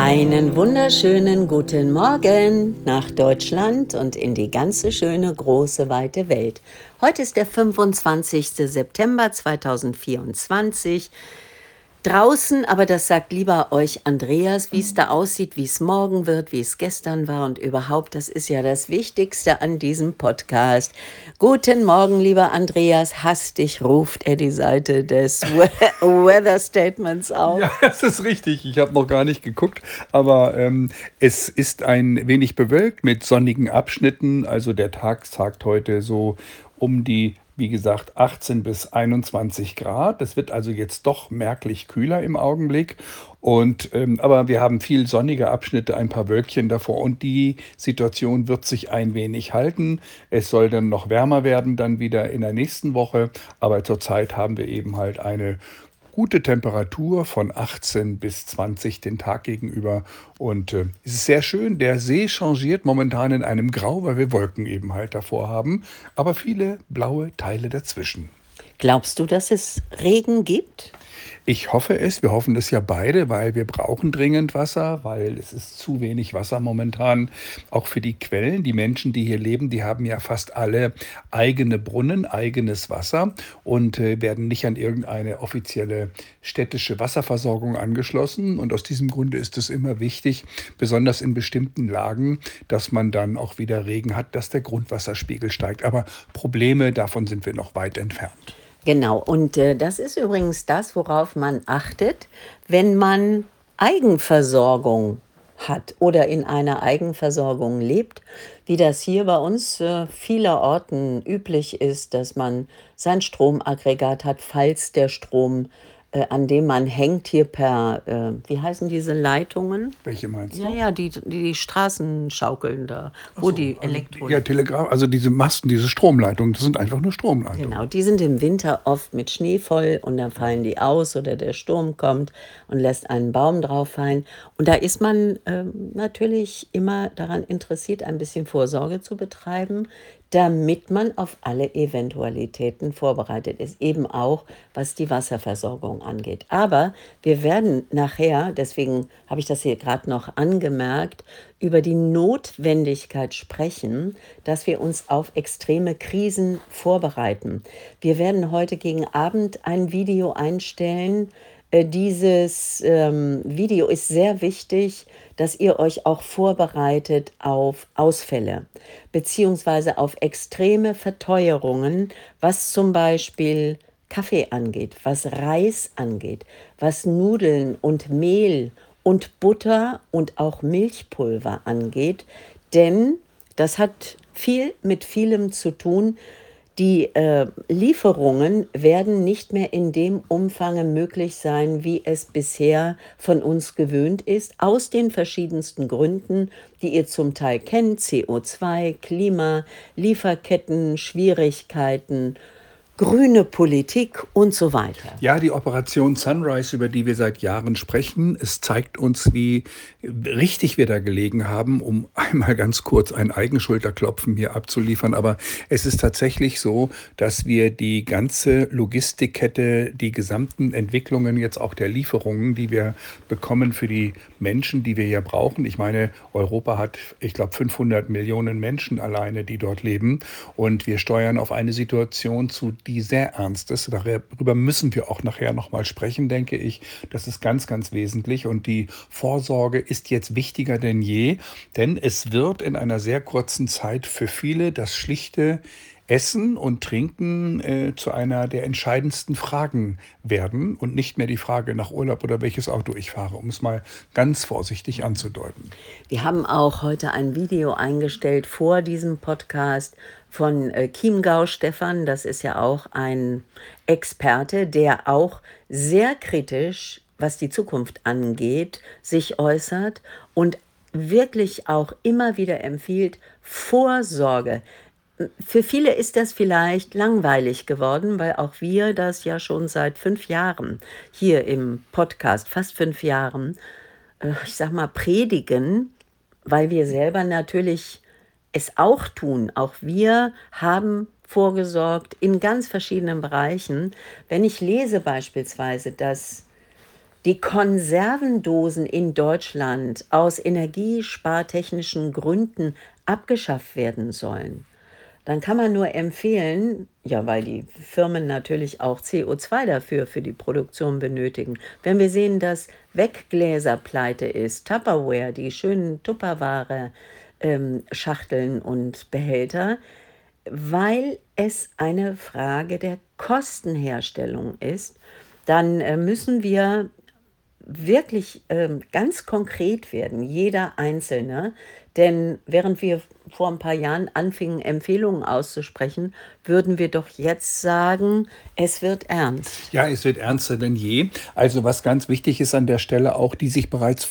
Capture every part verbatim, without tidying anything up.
Einen wunderschönen guten Morgen nach Deutschland und in die ganze schöne, große, weite Welt. Heute ist der fünfundzwanzigste September zweitausendvierundzwanzig. Draußen, aber das sagt lieber euch Andreas, wie es da aussieht, wie es morgen wird, wie es gestern war und überhaupt, das ist ja das Wichtigste an diesem Podcast. Guten Morgen, lieber Andreas, hastig ruft er die Seite des We- Weather Statements auf. Ja, das ist richtig. Ich habe noch gar nicht geguckt, aber ähm, es ist ein wenig bewölkt mit sonnigen Abschnitten. Also der Tag sagt heute so um die, wie gesagt, achtzehn bis einundzwanzig Grad. Es wird also jetzt doch merklich kühler im Augenblick. Und ähm, aber wir haben viel sonnige Abschnitte, ein paar Wölkchen davor und die Situation wird sich ein wenig halten. Es soll dann noch wärmer werden, dann wieder in der nächsten Woche. Aber zurzeit haben wir eben halt eine gute Temperatur von achtzehn bis zwanzig den Tag gegenüber. Und äh, es ist sehr schön. Der See changiert momentan in einem Grau, weil wir Wolken eben halt davor haben. Aber viele blaue Teile dazwischen. Glaubst du, dass es Regen gibt? Ich hoffe es. Wir hoffen das ja beide, weil wir brauchen dringend Wasser, weil es ist zu wenig Wasser momentan. Auch für die Quellen. Die Menschen, die hier leben, die haben ja fast alle eigene Brunnen, eigenes Wasser und äh, werden nicht an irgendeine offizielle städtische Wasserversorgung angeschlossen. Und aus diesem Grunde ist es immer wichtig, besonders in bestimmten Lagen, dass man dann auch wieder Regen hat, dass der Grundwasserspiegel steigt. Aber Probleme, davon sind wir noch weit entfernt. Genau, und äh, das ist übrigens das, worauf man achtet, wenn man Eigenversorgung hat oder in einer Eigenversorgung lebt, wie das hier bei uns äh, vielerorten üblich ist, dass man sein Stromaggregat hat, falls der Strom, äh, an dem man hängt, hier per, äh, wie heißen diese Leitungen? Welche meinst Ja, du? ja, die, die, die Straßen schaukeln da, Ach wo so, die also die, Elektro... ja, Telegraph, also diese Masten, diese Stromleitungen, das sind einfach nur Genau, Stromleitungen. die sind im Winter oft mit Schnee voll und dann fallen die aus oder der Sturm kommt und lässt einen Baum drauf fallen. Und da ist man ähm, natürlich immer daran interessiert, ein bisschen Vorsorge zu betreiben, damit man auf alle Eventualitäten vorbereitet ist, eben auch was die Wasserversorgung angeht. Aber wir werden nachher, deswegen habe ich das hier gerade noch angemerkt, über die Notwendigkeit sprechen, dass wir uns auf extreme Krisen vorbereiten. Wir werden heute gegen Abend ein Video einstellen. Äh, Dieses ähm, Video ist sehr wichtig, dass ihr euch auch vorbereitet auf Ausfälle beziehungsweise auf extreme Verteuerungen, was zum Beispiel Kaffee angeht, was Reis angeht, was Nudeln und Mehl und Butter und auch Milchpulver angeht, denn das hat viel mit vielem zu tun. Die äh, Lieferungen werden nicht mehr in dem Umfang möglich sein, wie es bisher von uns gewöhnt ist, aus den verschiedensten Gründen, die ihr zum Teil kennt: C O zwei, Klima, Lieferketten, Schwierigkeiten, grüne Politik und so weiter. Ja, die Operation Sunrise, über die wir seit Jahren sprechen, es zeigt uns, wie richtig wir da gelegen haben, um einmal ganz kurz ein Eigenschulterklopfen hier abzuliefern. Aber es ist tatsächlich so, dass wir die ganze Logistikkette, die gesamten Entwicklungen jetzt auch der Lieferungen, die wir bekommen für die Menschen, die wir hier brauchen. Ich meine, Europa hat, ich glaube, fünfhundert Millionen Menschen alleine, die dort leben. Und wir steuern auf eine Situation zu, die sehr ernst ist. Darüber müssen wir auch nachher nochmal sprechen, denke ich. Das ist ganz, ganz wesentlich. Und die Vorsorge ist jetzt wichtiger denn je, denn es wird in einer sehr kurzen Zeit für viele das schlichte Essen und Trinken äh, zu einer der entscheidendsten Fragen werden und nicht mehr die Frage nach Urlaub oder welches Auto ich fahre, um es mal ganz vorsichtig anzudeuten. Wir haben auch heute ein Video eingestellt vor diesem Podcast von äh, Chiemgau Stefan. Das ist ja auch ein Experte, der auch sehr kritisch, was die Zukunft angeht, sich äußert und wirklich auch immer wieder empfiehlt, Vorsorge. Für viele ist das vielleicht langweilig geworden, weil auch wir das ja schon seit fünf Jahren hier im Podcast, fast fünf Jahren, äh, ich sag mal, predigen, weil wir selber natürlich es auch tun. Auch wir haben vorgesorgt in ganz verschiedenen Bereichen. Wenn ich lese beispielsweise, dass die Konservendosen in Deutschland aus energiespartechnischen Gründen abgeschafft werden sollen, dann kann man nur empfehlen, ja, weil die Firmen natürlich auch C O zwei dafür für die Produktion benötigen. Wenn wir sehen, dass Weggläser pleite ist, Tupperware, die schönen Tupperware, ähm, Schachteln und Behälter, weil es eine Frage der Kostenherstellung ist, dann äh, müssen wir wirklich ähm, ganz konkret werden, jeder Einzelne. Denn während wir vor ein paar Jahren anfingen, Empfehlungen auszusprechen, würden wir doch jetzt sagen, es wird ernst. Ja, es wird ernster denn je. Also was ganz wichtig ist an der Stelle auch, die sich bereits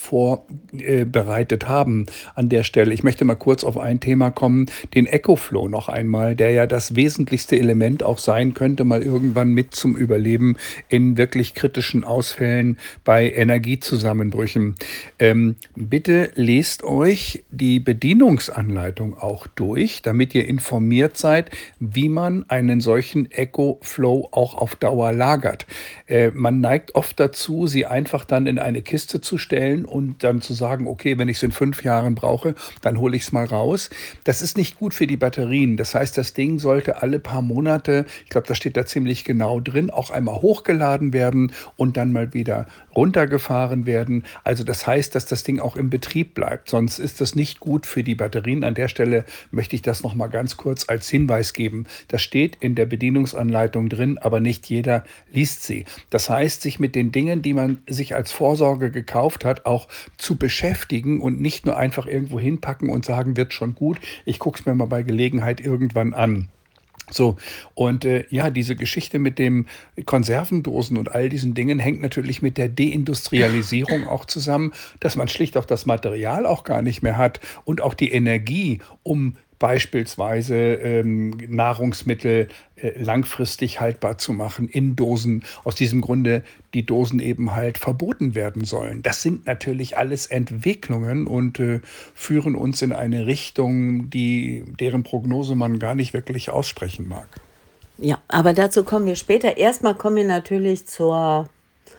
vorbereitet haben an der Stelle. Ich möchte mal kurz auf ein Thema kommen, den EcoFlow noch einmal, der ja das wesentlichste Element auch sein könnte, mal irgendwann mit zum Überleben in wirklich kritischen Ausfällen bei Energiezusammenbrüchen. Ähm, bitte lest euch die Bedienungsanleitung auch durch, damit ihr informiert seid, wie man einen solchen EcoFlow auch auf Dauer lagert. Äh, man neigt oft dazu, sie einfach dann in eine Kiste zu stellen und dann zu sagen, okay, wenn ich es in fünf Jahren brauche, dann hole ich es mal raus. Das ist nicht gut für die Batterien. Das heißt, das Ding sollte alle paar Monate, ich glaube, das steht da ziemlich genau drin, auch einmal hochgeladen werden und dann mal wieder runtergefahren werden. Also das heißt, dass das Ding auch im Betrieb bleibt. Sonst ist das nicht gut für die Batterien. An der Stelle möchte ich das noch mal ganz kurz als Hinweis geben. Das steht in der Bedienungsanleitung drin, aber nicht jeder liest sie. Das heißt, sich mit den Dingen, die man sich als Vorsorge gekauft hat, auch zu beschäftigen und nicht nur einfach irgendwo hinpacken und sagen, wird schon gut. Ich gucke es mir mal bei Gelegenheit irgendwann an. So, und äh, ja, diese Geschichte mit dem Konservendosen und all diesen Dingen hängt natürlich mit der Deindustrialisierung auch zusammen, dass man schlicht auch das Material auch gar nicht mehr hat und auch die Energie, um beispielsweise ähm, Nahrungsmittel äh, langfristig haltbar zu machen in Dosen. Aus diesem Grunde die Dosen eben halt verboten werden sollen. Das sind natürlich alles Entwicklungen und äh, führen uns in eine Richtung, die, deren Prognose man gar nicht wirklich aussprechen mag. Ja, aber dazu kommen wir später. Erstmal kommen wir natürlich zur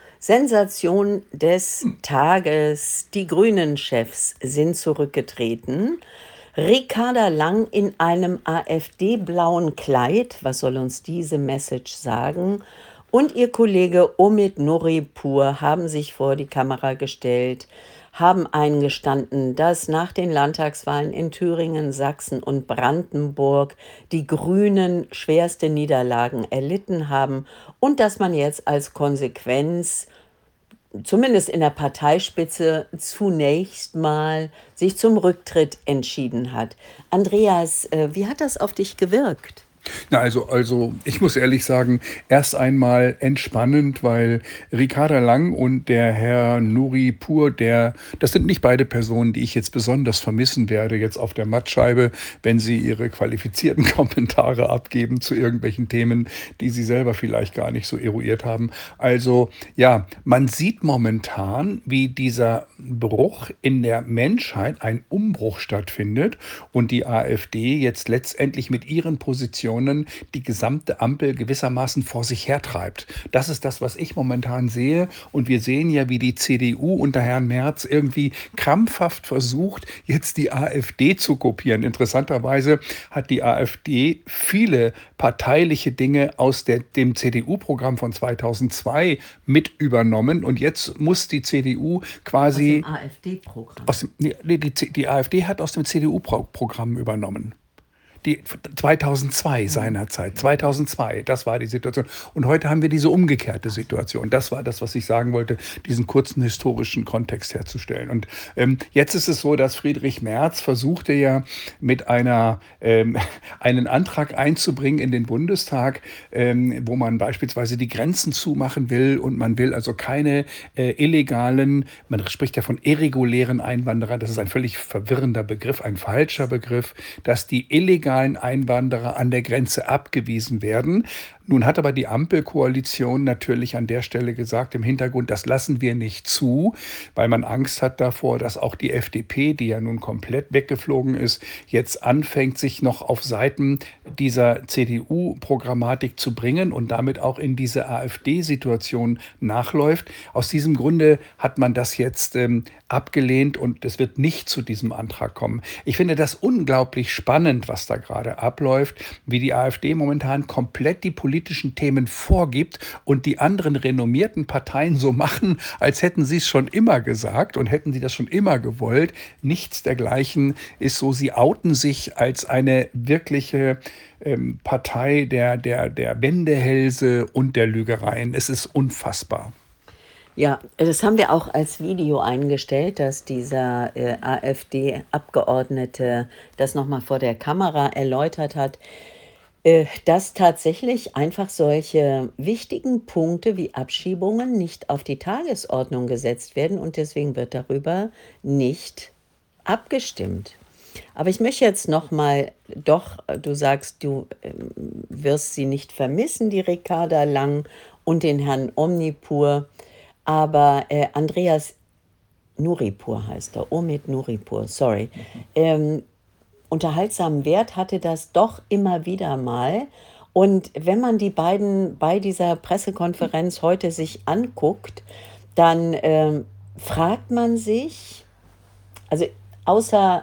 Sensation des Tages. Die Grünen-Chefs sind zurückgetreten. Ricarda Lang in einem AfD-blauen Kleid, was soll uns diese Message sagen? Und ihr Kollege Omid Nuripur haben sich vor die Kamera gestellt, haben eingestanden, dass nach den Landtagswahlen in Thüringen, Sachsen und Brandenburg die Grünen schwerste Niederlagen erlitten haben und dass man jetzt als Konsequenz zumindest in der Parteispitze zunächst mal sich zum Rücktritt entschieden hat. Andreas, äh, wie hat das auf dich gewirkt? Na, also, also ich muss ehrlich sagen, erst einmal entspannend, weil Ricarda Lang und der Herr Nuripur, der, das sind nicht beide Personen, die ich jetzt besonders vermissen werde, jetzt auf der Mattscheibe, wenn sie ihre qualifizierten Kommentare abgeben zu irgendwelchen Themen, die sie selber vielleicht gar nicht so eruiert haben. Also ja, man sieht momentan, wie dieser Bruch in der Menschheit, ein Umbruch stattfindet und die AfD jetzt letztendlich mit ihren Positionen die gesamte Ampel gewissermaßen vor sich hertreibt. Das ist das, was ich momentan sehe. Und wir sehen ja, wie die C D U unter Herrn Merz irgendwie krampfhaft versucht, jetzt die AfD zu kopieren. Interessanterweise hat die AfD viele parteiliche Dinge aus der, dem C D U-Programm von zweitausendzwei mit übernommen. Und jetzt muss die C D U quasi... Aus dem AfD-Programm. Aus dem, nee, die, die, die AfD hat aus dem C D U-Programm übernommen. Die zweitausendzwei seinerzeit, zweitausendzwei, das war die Situation. Und heute haben wir diese umgekehrte Situation. Das war das, was ich sagen wollte, diesen kurzen historischen Kontext herzustellen. Und ähm, jetzt ist es so, dass Friedrich Merz versuchte ja mit einer, ähm, einen Antrag einzubringen in den Bundestag, ähm, wo man beispielsweise die Grenzen zumachen will und man will also keine äh, illegalen, man spricht ja von irregulären Einwanderern, das ist ein völlig verwirrender Begriff, ein falscher Begriff, dass die illegalen Einwanderer an der Grenze abgewiesen werden. Nun hat aber die Ampelkoalition natürlich an der Stelle gesagt, im Hintergrund, das lassen wir nicht zu, weil man Angst hat davor, dass auch die F D P, die ja nun komplett weggeflogen ist, jetzt anfängt, sich noch auf Seiten dieser C D U-Programmatik zu bringen und damit auch in diese AfD-Situation nachläuft. Aus diesem Grunde hat man das jetzt ähm, abgelehnt und es wird nicht zu diesem Antrag kommen. Ich finde das unglaublich spannend, was da gerade abläuft, wie die AfD momentan komplett die politischen Themen vorgibt und die anderen renommierten Parteien so machen, als hätten sie es schon immer gesagt und hätten sie das schon immer gewollt. Nichts dergleichen ist so. Sie outen sich als eine wirkliche ähm, Partei der, der, der Wendehälse und der Lügereien. Es ist unfassbar. Ja, das haben wir auch als Video eingestellt, dass dieser äh, AfD-Abgeordnete das nochmal vor der Kamera erläutert hat, äh, dass tatsächlich einfach solche wichtigen Punkte wie Abschiebungen nicht auf die Tagesordnung gesetzt werden und deswegen wird darüber nicht abgestimmt. Aber ich möchte jetzt nochmal, doch, du sagst, du ähm, wirst sie nicht vermissen, die Ricarda Lang und den Herrn Omnipur. Aber äh, Andreas Nuripur heißt er, Omid Nuripur, sorry. Ähm, unterhaltsamen Wert hatte das doch immer wieder mal. Und wenn man die beiden bei dieser Pressekonferenz heute sich anguckt, dann ähm, fragt man sich, also außer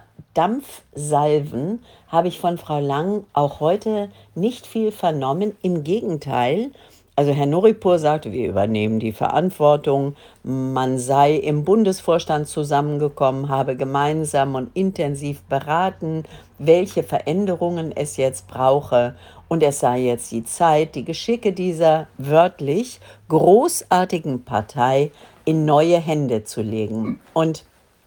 Dampfsalven habe ich von Frau Lang auch heute nicht viel vernommen. Im Gegenteil, also Herr Nuripur sagte, wir übernehmen die Verantwortung, man sei im Bundesvorstand zusammengekommen, habe gemeinsam und intensiv beraten, welche Veränderungen es jetzt brauche. Und es sei jetzt die Zeit, die Geschicke dieser wörtlich großartigen Partei in neue Hände zu legen. Und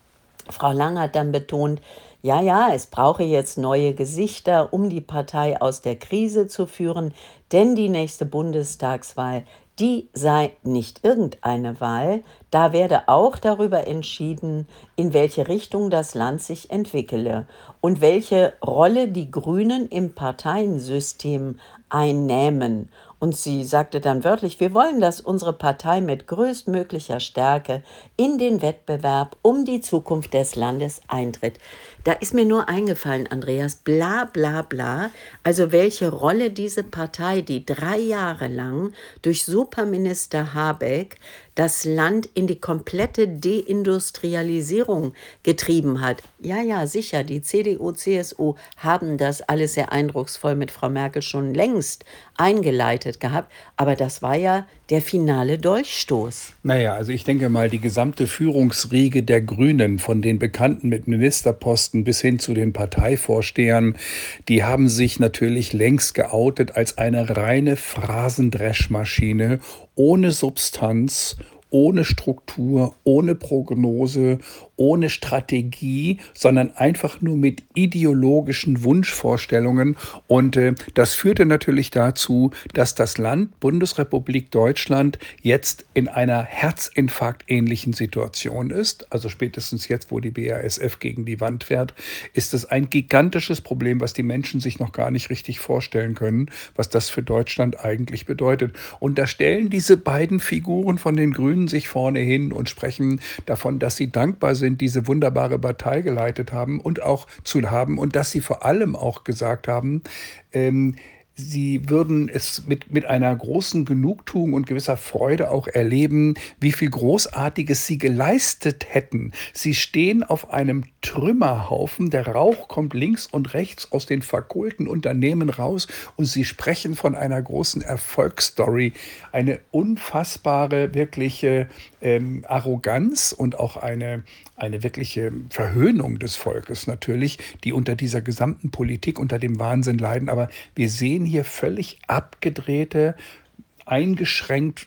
Frau Lang hat dann betont, ja, ja, es brauche jetzt neue Gesichter, um die Partei aus der Krise zu führen, denn die nächste Bundestagswahl, die sei nicht irgendeine Wahl, da werde auch darüber entschieden, in welche Richtung das Land sich entwickele und welche Rolle die Grünen im Parteiensystem einnähmen. Und sie sagte dann wörtlich, wir wollen, dass unsere Partei mit größtmöglicher Stärke in den Wettbewerb um die Zukunft des Landes eintritt. Da ist mir nur eingefallen, Andreas, bla bla bla, also welche Rolle diese Partei, die drei Jahre lang durch Superminister Habeck das Land in die komplette Deindustrialisierung getrieben hat. Ja, ja, sicher, die C D U, C S U haben das alles sehr eindrucksvoll mit Frau Merkel schon längst eingeleitet gehabt, aber das war ja der finale Dolchstoß. Naja, also ich denke mal, die gesamte Führungsriege der Grünen, von den Bekannten mit Ministerposten bis hin zu den Parteivorstehern, die haben sich natürlich längst geoutet als eine reine Phrasendreschmaschine ohne Substanz, ohne Struktur, ohne Prognose, ohne Strategie, sondern einfach nur mit ideologischen Wunschvorstellungen. Und äh, das führte natürlich dazu, dass das Land Bundesrepublik Deutschland jetzt in einer Herzinfarkt-ähnlichen Situation ist. Also spätestens jetzt, wo die B A S F gegen die Wand fährt, ist es ein gigantisches Problem, was die Menschen sich noch gar nicht richtig vorstellen können, was das für Deutschland eigentlich bedeutet. Und da stellen diese beiden Figuren von den Grünen sich vorne hin und sprechen davon, dass sie dankbar sind, diese wunderbare Partei geleitet haben und auch zu haben und dass sie vor allem auch gesagt haben, ähm, sie würden es mit, mit einer großen Genugtuung und gewisser Freude auch erleben, wie viel Großartiges sie geleistet hätten. Sie stehen auf einem Trümmerhaufen, der Rauch kommt links und rechts aus den verkohlten Unternehmen raus und sie sprechen von einer großen Erfolgsstory. Eine unfassbare, wirkliche ähm, Arroganz und auch eine, eine wirkliche Verhöhnung des Volkes natürlich, die unter dieser gesamten Politik, unter dem Wahnsinn leiden. Aber wir sehen hier völlig abgedrehte, eingeschränkt,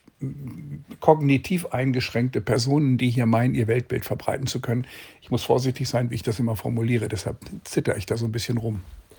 kognitiv eingeschränkte Personen, die hier meinen, ihr Weltbild verbreiten zu können. Ich muss vorsichtig sein, wie ich das immer formuliere, deshalb zittere ich da so ein bisschen rum.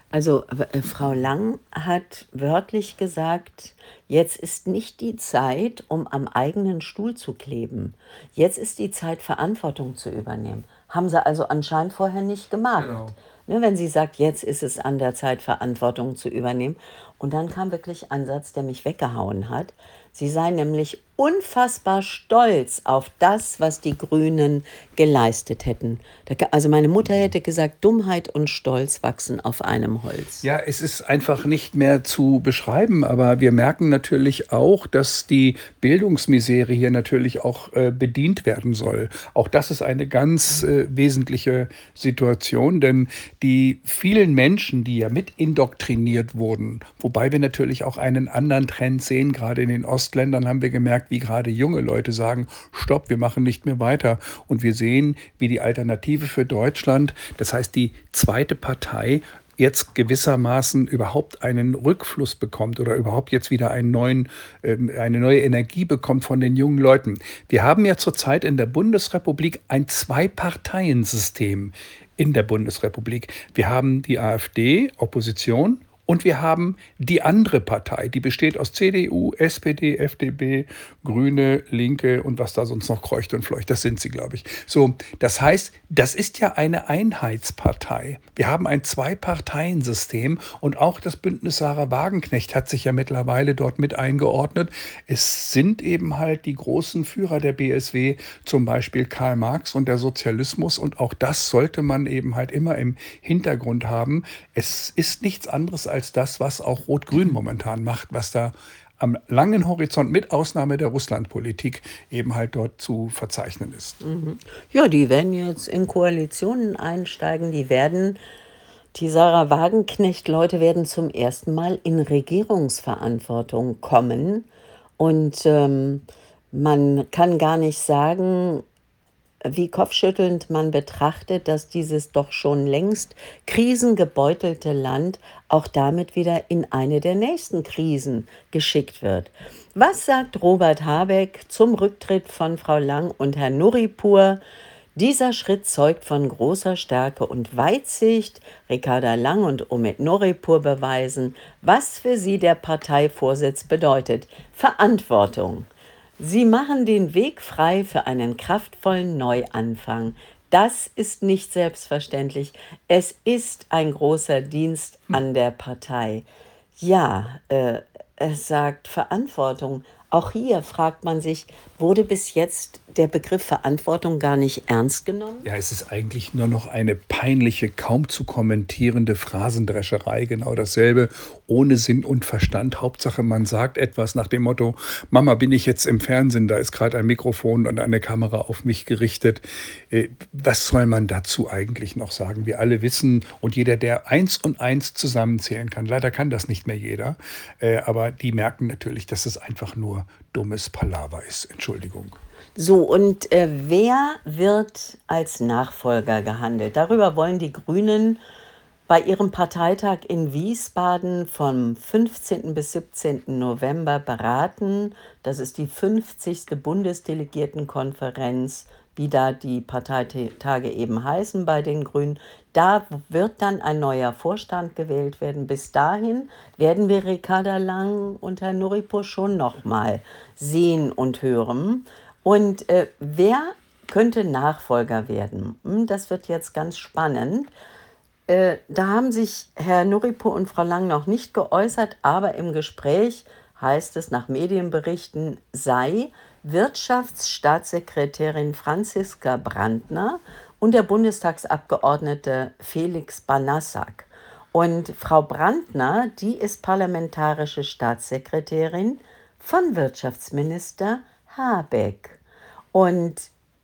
Also, äh, Frau Lang hat wörtlich gesagt: „Jetzt ist nicht die Zeit, um am eigenen Stuhl zu kleben. Jetzt ist die Zeit, Verantwortung zu übernehmen.“ Haben sie also anscheinend vorher nicht gemacht, Genau. ne, wenn sie sagt: „Jetzt ist es an der Zeit, Verantwortung zu übernehmen.“ Und dann kam wirklich ein Satz, der mich weggehauen hat. Sie sei nämlich unfassbar stolz auf das, was die Grünen geleistet hätten. Da ka also, meine Mutter hätte gesagt: „Dummheit und Stolz wachsen auf einem Holz.“ Ja, es ist einfach nicht mehr zu beschreiben, aber wir merken natürlich auch, dass die Bildungsmisere hier natürlich auch äh, bedient werden soll. Auch das ist eine ganz äh, wesentliche Situation, denn die vielen Menschen, die ja mit indoktriniert wurden, wobei wir natürlich auch einen anderen Trend sehen, gerade in den Ostländern haben wir gemerkt, wie gerade junge Leute sagen, stopp, wir machen nicht mehr weiter. Und wir sehen, wie die Alternative für Deutschland, das heißt die zweite Partei, jetzt gewissermaßen überhaupt einen Rückfluss bekommt oder überhaupt jetzt wieder einen neuen, ähm, eine neue Energie bekommt von den jungen Leuten. Wir haben ja zurzeit in der Bundesrepublik ein Zwei-Parteien-System in der Bundesrepublik. Wir haben die AfD, Opposition, und wir haben die andere Partei, die besteht aus C D U, S P D, F D P, Grüne, Linke und was da sonst noch kreucht und fleucht. Das sind sie, glaube ich. So, das heißt, das ist ja eine Einheitspartei. Wir haben ein Zwei-Parteien-System und auch das Bündnis Sarah Wagenknecht hat sich ja mittlerweile dort mit eingeordnet. Es sind eben halt die großen Führer der B S W, zum Beispiel Karl Marx und der Sozialismus, und auch das sollte man eben halt immer im Hintergrund haben. Es ist nichts anderes als das, was auch Rot-Grün momentan macht, was da am langen Horizont mit Ausnahme der Russlandpolitik eben halt dort zu verzeichnen ist. Mhm. Ja, die werden jetzt in Koalitionen einsteigen. Die werden die Sarah Wagenknecht-Leute werden zum ersten Mal in Regierungsverantwortung kommen. Und, ähm, man kann gar nicht sagen, wie kopfschüttelnd man betrachtet, dass dieses doch schon längst krisengebeutelte Land auch damit wieder in eine der nächsten Krisen geschickt wird. Was sagt Robert Habeck zum Rücktritt von Frau Lang und Herrn Nuripur? Dieser Schritt zeugt von großer Stärke und Weitsicht. Ricarda Lang und Omid Nuripur beweisen, was für sie der Parteivorsitz bedeutet: Verantwortung. Sie machen den Weg frei für einen kraftvollen Neuanfang. Das ist nicht selbstverständlich. Es ist ein großer Dienst an der Partei. Ja, äh, es sagt Verantwortung. Auch hier fragt man sich, wurde bis jetzt der Begriff Verantwortung gar nicht ernst genommen? Ja, es ist eigentlich nur noch eine peinliche, kaum zu kommentierende Phrasendrescherei. Genau dasselbe, ohne Sinn und Verstand. Hauptsache, man sagt etwas nach dem Motto: Mama, bin ich jetzt im Fernsehen, da ist gerade ein Mikrofon und eine Kamera auf mich gerichtet. Äh, was soll man dazu eigentlich noch sagen? Wir alle wissen, und jeder, der eins und eins zusammenzählen kann, leider kann das nicht mehr jeder, äh, aber die merken natürlich, dass es einfach nur dummes Palaver ist. Entschuldigung. So, und äh, wer wird als Nachfolger gehandelt? Darüber wollen die Grünen bei ihrem Parteitag in Wiesbaden vom fünfzehnten bis siebzehnten November beraten. Das ist die fünfzigste Bundesdelegiertenkonferenz, wie da die Parteitage eben heißen bei den Grünen. Da wird dann ein neuer Vorstand gewählt werden. Bis dahin werden wir Ricarda Lang und Herrn Nuripur schon noch mal sehen und hören. Und äh, wer könnte Nachfolger werden? Hm, das wird jetzt ganz spannend. Äh, da haben sich Herr Nuripur und Frau Lang noch nicht geäußert, aber im Gespräch heißt es nach Medienberichten, sei Wirtschaftsstaatssekretärin Franziska Brandner und der Bundestagsabgeordnete Felix Banassak. Und Frau Brandner, die ist parlamentarische Staatssekretärin von Wirtschaftsminister Habeck. Und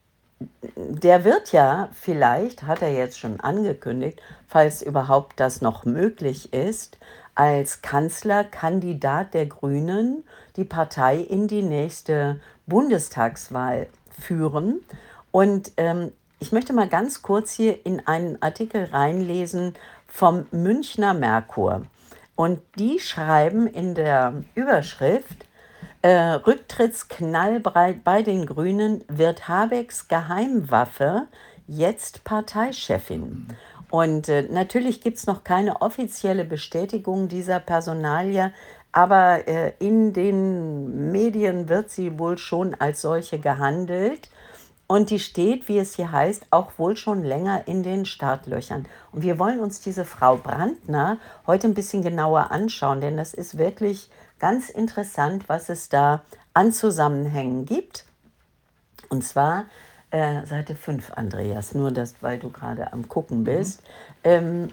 der wird ja vielleicht, hat er jetzt schon angekündigt, falls überhaupt das noch möglich ist, als Kanzlerkandidat der Grünen die Partei in die nächste Bundestagswahl führen. Und ähm, ich möchte mal ganz kurz hier in einen Artikel reinlesen vom Münchner Merkur. Und die schreiben in der Überschrift: äh, Rücktrittsknallbreit bei den Grünen, wird Habecks Geheimwaffe jetzt Parteichefin. Und äh, natürlich gibt es noch keine offizielle Bestätigung dieser Personalie, aber äh, in den Medien wird sie wohl schon als solche gehandelt. Und die steht, wie es hier heißt, auch wohl schon länger in den Startlöchern. Und wir wollen uns diese Frau Brandner heute ein bisschen genauer anschauen, denn das ist wirklich ganz interessant, was es da an Zusammenhängen gibt. Und zwar äh, Seite fünf, Andreas, nur das, weil du gerade am Gucken bist. Ähm,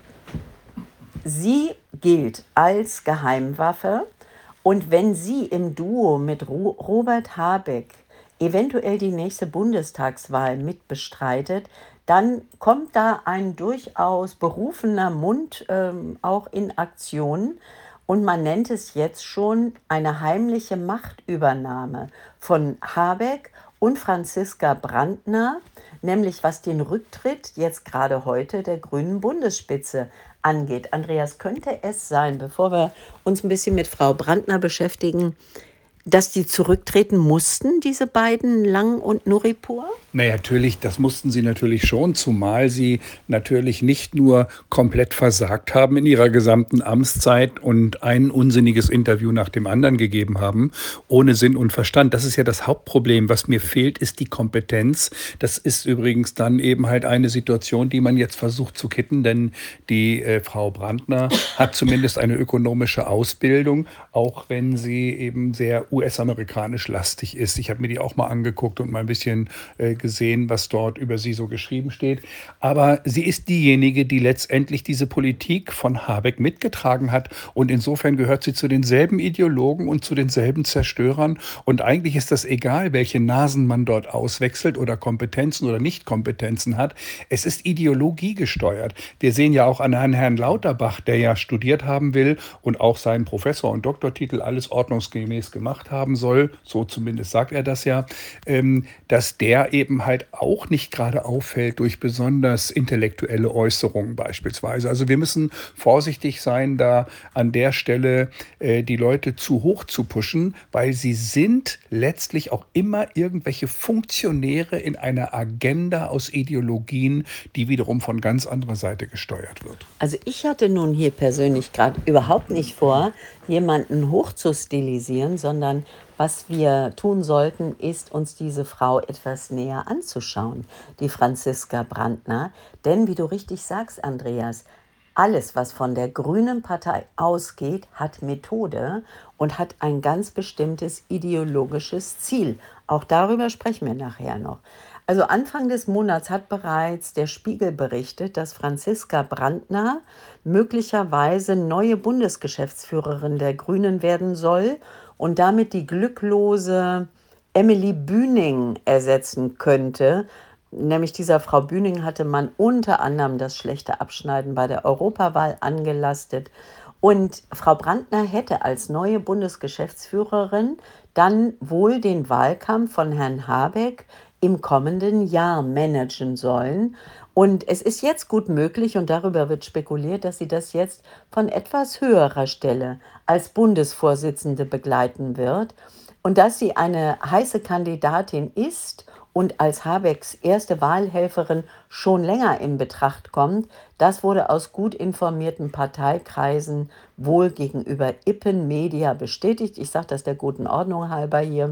sie gilt als Geheimwaffe und wenn sie im Duo mit Ro Robert Habeck eventuell die nächste Bundestagswahl mitbestreitet, dann kommt da ein durchaus berufener Mund ähm, auch in Aktion. Und man nennt es jetzt schon eine heimliche Machtübernahme von Habeck und Franziska Brandner, nämlich was den Rücktritt jetzt gerade heute der grünen Bundesspitze angeht. Andreas, könnte es sein, bevor wir uns ein bisschen mit Frau Brandner beschäftigen, dass die zurücktreten mussten, diese beiden, Lang und Nuripur? Na ja, natürlich, das mussten sie natürlich schon, zumal sie natürlich nicht nur komplett versagt haben in ihrer gesamten Amtszeit und ein unsinniges Interview nach dem anderen gegeben haben, ohne Sinn und Verstand. Das ist ja das Hauptproblem. Was mir fehlt, ist die Kompetenz. Das ist übrigens dann eben halt eine Situation, die man jetzt versucht zu kitten, denn die äh, Frau Brandner hat zumindest eine ökonomische Ausbildung, auch wenn sie eben sehr U S-amerikanisch lastig ist. Ich habe mir die auch mal angeguckt und mal ein bisschen äh, gesehen, was dort über sie so geschrieben steht. Aber sie ist diejenige, die letztendlich diese Politik von Habeck mitgetragen hat. Und insofern gehört sie zu denselben Ideologen und zu denselben Zerstörern. Und eigentlich ist das egal, welche Nasen man dort auswechselt oder Kompetenzen oder Nichtkompetenzen hat. Es ist Ideologie gesteuert. Wir sehen ja auch an Herrn, Herrn Lauterbach, der ja studiert haben will und auch seinen Professor- und Doktortitel alles ordnungsgemäß gemacht haben soll, so zumindest sagt er das ja, ähm, dass der eben halt auch nicht gerade auffällt durch besonders intellektuelle Äußerungen beispielsweise. Also wir müssen vorsichtig sein, da an der Stelle äh, die Leute zu hoch zu pushen, weil sie sind letztlich auch immer irgendwelche Funktionäre in einer Agenda aus Ideologien, die wiederum von ganz anderer Seite gesteuert wird. Also ich hatte nun hier persönlich gerade überhaupt nicht vor, jemanden hochzustilisieren, sondern was wir tun sollten, ist uns diese Frau etwas näher anzuschauen, die Franziska Brandner. Denn wie du richtig sagst, Andreas, alles, was von der Grünen Partei ausgeht, hat Methode und hat ein ganz bestimmtes ideologisches Ziel. Auch darüber sprechen wir nachher noch. Also Anfang des Monats hat bereits der Spiegel berichtet, dass Franziska Brandner möglicherweise neue Bundesgeschäftsführerin der Grünen werden soll und damit die glücklose Emily Bühning ersetzen könnte. Nämlich dieser Frau Bühning hatte man unter anderem das schlechte Abschneiden bei der Europawahl angelastet. Und Frau Brandner hätte als neue Bundesgeschäftsführerin dann wohl den Wahlkampf von Herrn Habeck im kommenden Jahr managen sollen. Und es ist jetzt gut möglich, und darüber wird spekuliert, dass sie das jetzt von etwas höherer Stelle als Bundesvorsitzende begleiten wird. Und dass sie eine heiße Kandidatin ist und als Habecks erste Wahlhelferin schon länger in Betracht kommt, das wurde aus gut informierten Parteikreisen wohl gegenüber Ippen Media bestätigt. Ich sage das der guten Ordnung halber hier.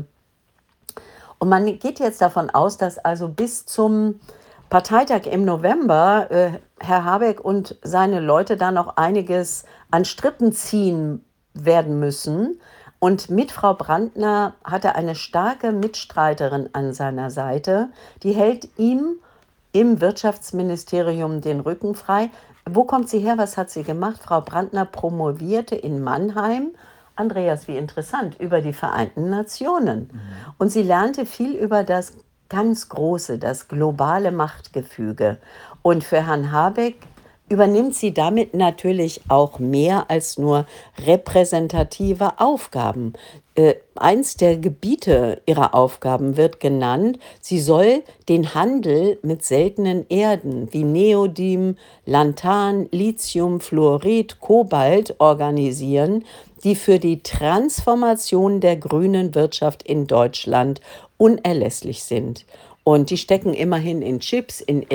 Und man geht jetzt davon aus, dass also bis zum Parteitag im November äh, Herr Habeck und seine Leute da noch einiges an Strippen ziehen werden müssen. Und mit Frau Brandner hat er eine starke Mitstreiterin an seiner Seite. Die hält ihm im Wirtschaftsministerium den Rücken frei. Wo kommt sie her? Was hat sie gemacht? Frau Brandner promovierte in Mannheim. Andreas, wie interessant, über die Vereinten Nationen. Mhm. Und sie lernte viel über das ganz große, das globale Machtgefüge. Und für Herrn Habeck übernimmt sie damit natürlich auch mehr als nur repräsentative Aufgaben. Äh, eins der Gebiete ihrer Aufgaben wird genannt, sie soll den Handel mit seltenen Erden wie Neodym, Lantan, Lithium, Fluorid, Kobalt organisieren, die für die Transformation der grünen Wirtschaft in Deutschland unerlässlich sind. Und die stecken immerhin in Chips, in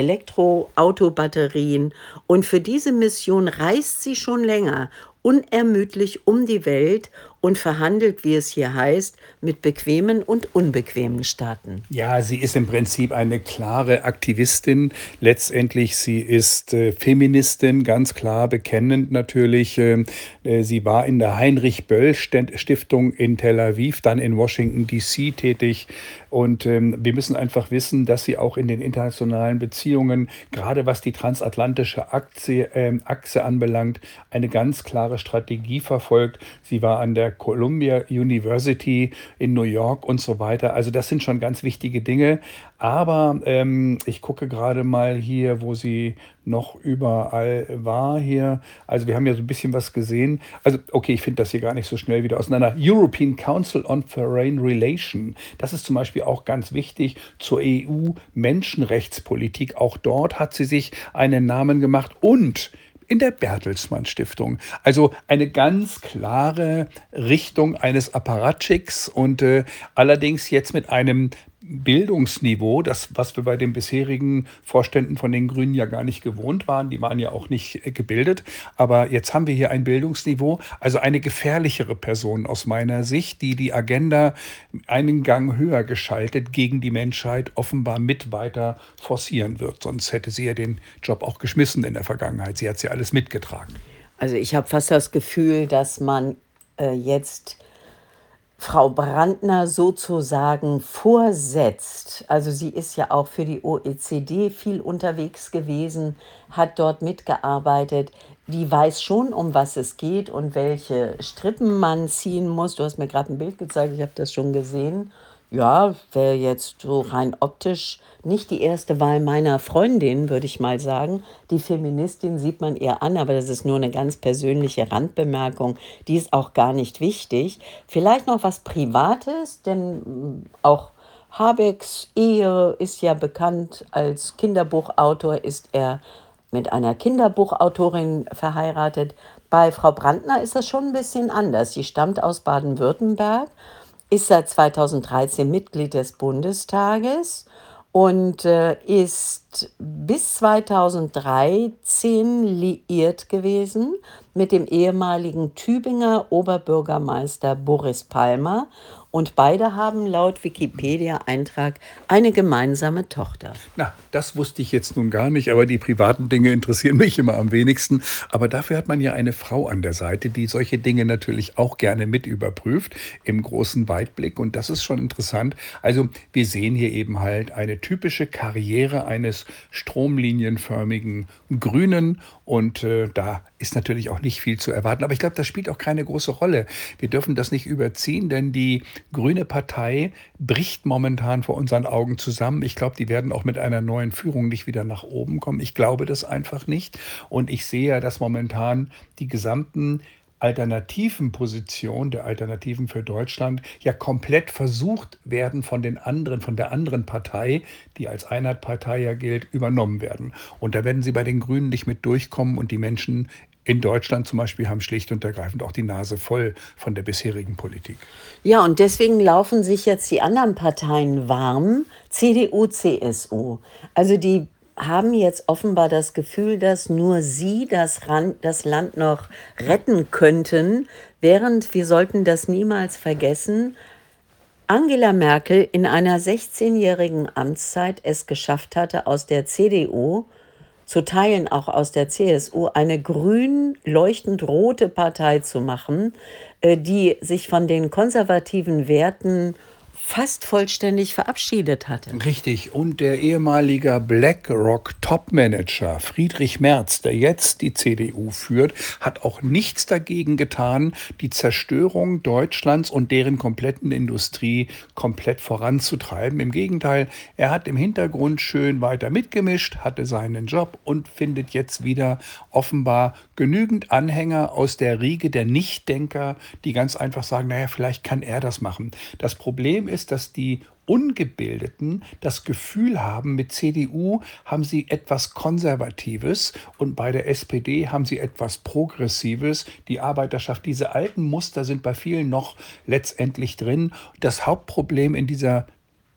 Elektroautobatterien. Und für diese Mission reist sie schon länger unermüdlich um die Welt und verhandelt, wie es hier heißt, mit bequemen und unbequemen Staaten. Ja, sie ist im Prinzip eine klare Aktivistin. Letztendlich, sie ist äh, Feministin, ganz klar, bekennend natürlich. Ähm, äh, sie war in der Heinrich-Böll-Stiftung in Tel Aviv, dann in Washington, D C tätig. Und ähm, wir müssen einfach wissen, dass sie auch in den internationalen Beziehungen, gerade was die transatlantische Aktie, ähm, Achse anbelangt, eine ganz klare Strategie verfolgt. Sie war an der Columbia University in New York und so weiter. Also das sind schon ganz wichtige Dinge. Aber ähm, ich gucke gerade mal hier, wo sie noch überall war hier. Also wir haben ja so ein bisschen was gesehen. Also okay, ich finde das hier gar nicht so schnell wieder auseinander. European Council on Foreign Relation. Das ist zum Beispiel auch ganz wichtig zur E U-Menschenrechtspolitik. Auch dort hat sie sich einen Namen gemacht und in der Bertelsmann Stiftung. Also eine ganz klare Richtung eines Apparatchiks und äh, allerdings jetzt mit einem Bildungsniveau, das, was wir bei den bisherigen Vorständen von den Grünen ja gar nicht gewohnt waren. Die waren ja auch nicht äh, gebildet. Aber jetzt haben wir hier ein Bildungsniveau, also eine gefährlichere Person aus meiner Sicht, die die Agenda einen Gang höher geschaltet gegen die Menschheit offenbar mit weiter forcieren wird. Sonst hätte sie ja den Job auch geschmissen in der Vergangenheit. Sie hat ja alles mitgetragen. Also ich habe fast das Gefühl, dass man äh, jetzt Frau Brandner sozusagen vorsetzt. Also sie ist ja auch für die O E C D viel unterwegs gewesen, hat dort mitgearbeitet. Die weiß schon, um was es geht und welche Strippen man ziehen muss. Du hast mir gerade ein Bild gezeigt, ich habe das schon gesehen. Ja, wäre jetzt so rein optisch nicht die erste Wahl meiner Freundin, würde ich mal sagen. Die Feministin sieht man eher an, aber das ist nur eine ganz persönliche Randbemerkung. Die ist auch gar nicht wichtig. Vielleicht noch was Privates, denn mm, auch Habecks Ehe ist ja bekannt. Als Kinderbuchautor ist er mit einer Kinderbuchautorin verheiratet. Bei Frau Brandner ist das schon ein bisschen anders. Sie stammt aus Baden-Württemberg, ist seit zweitausenddreizehn Mitglied des Bundestages und äh, ist bis zweitausenddreizehn liiert gewesen mit dem ehemaligen Tübinger Oberbürgermeister Boris Palmer. Und beide haben laut Wikipedia-Eintrag eine gemeinsame Tochter. Na, das wusste ich jetzt nun gar nicht, aber die privaten Dinge interessieren mich immer am wenigsten. Aber dafür hat man ja eine Frau an der Seite, die solche Dinge natürlich auch gerne mit überprüft im großen Weitblick. Und das ist schon interessant. Also wir sehen hier eben halt eine typische Karriere eines stromlinienförmigen Grünen. Und äh, da ist natürlich auch nicht viel zu erwarten. Aber ich glaube, das spielt auch keine große Rolle. Wir dürfen das nicht überziehen, denn die Grüne Partei bricht momentan vor unseren Augen zusammen. Ich glaube, die werden auch mit einer neuen Führung nicht wieder nach oben kommen. Ich glaube das einfach nicht. Und ich sehe ja, dass momentan die gesamten alternativen Positionen der Alternativen für Deutschland ja komplett versucht werden von den anderen, von der anderen Partei, die als Einheitspartei ja gilt, übernommen werden. Und da werden sie bei den Grünen nicht mit durchkommen und die Menschen in Deutschland zum Beispiel haben schlicht und ergreifend auch die Nase voll von der bisherigen Politik. Ja, und deswegen laufen sich jetzt die anderen Parteien warm, C D U, C S U. Also die haben jetzt offenbar das Gefühl, dass nur sie das, Ran das Land noch retten könnten, während, wir sollten das niemals vergessen, Angela Merkel in einer sechzehnjährigen Amtszeit es geschafft hatte, aus der C D U, zu Teilen auch aus der C S U, eine grün leuchtend rote Partei zu machen, äh, die sich von den konservativen Werten fast vollständig verabschiedet hatte. Richtig. Und der ehemalige BlackRock-Topmanager Friedrich Merz, der jetzt die C D U führt, hat auch nichts dagegen getan, die Zerstörung Deutschlands und deren kompletten Industrie komplett voranzutreiben. Im Gegenteil, er hat im Hintergrund schön weiter mitgemischt, hatte seinen Job und findet jetzt wieder offenbar genügend Anhänger aus der Riege der Nichtdenker, die ganz einfach sagen, naja, vielleicht kann er das machen. Das Problem ist, dass die Ungebildeten das Gefühl haben, mit C D U haben sie etwas Konservatives und bei der S P D haben sie etwas Progressives. Die Arbeiterschaft, diese alten Muster sind bei vielen noch letztendlich drin. Das Hauptproblem in dieser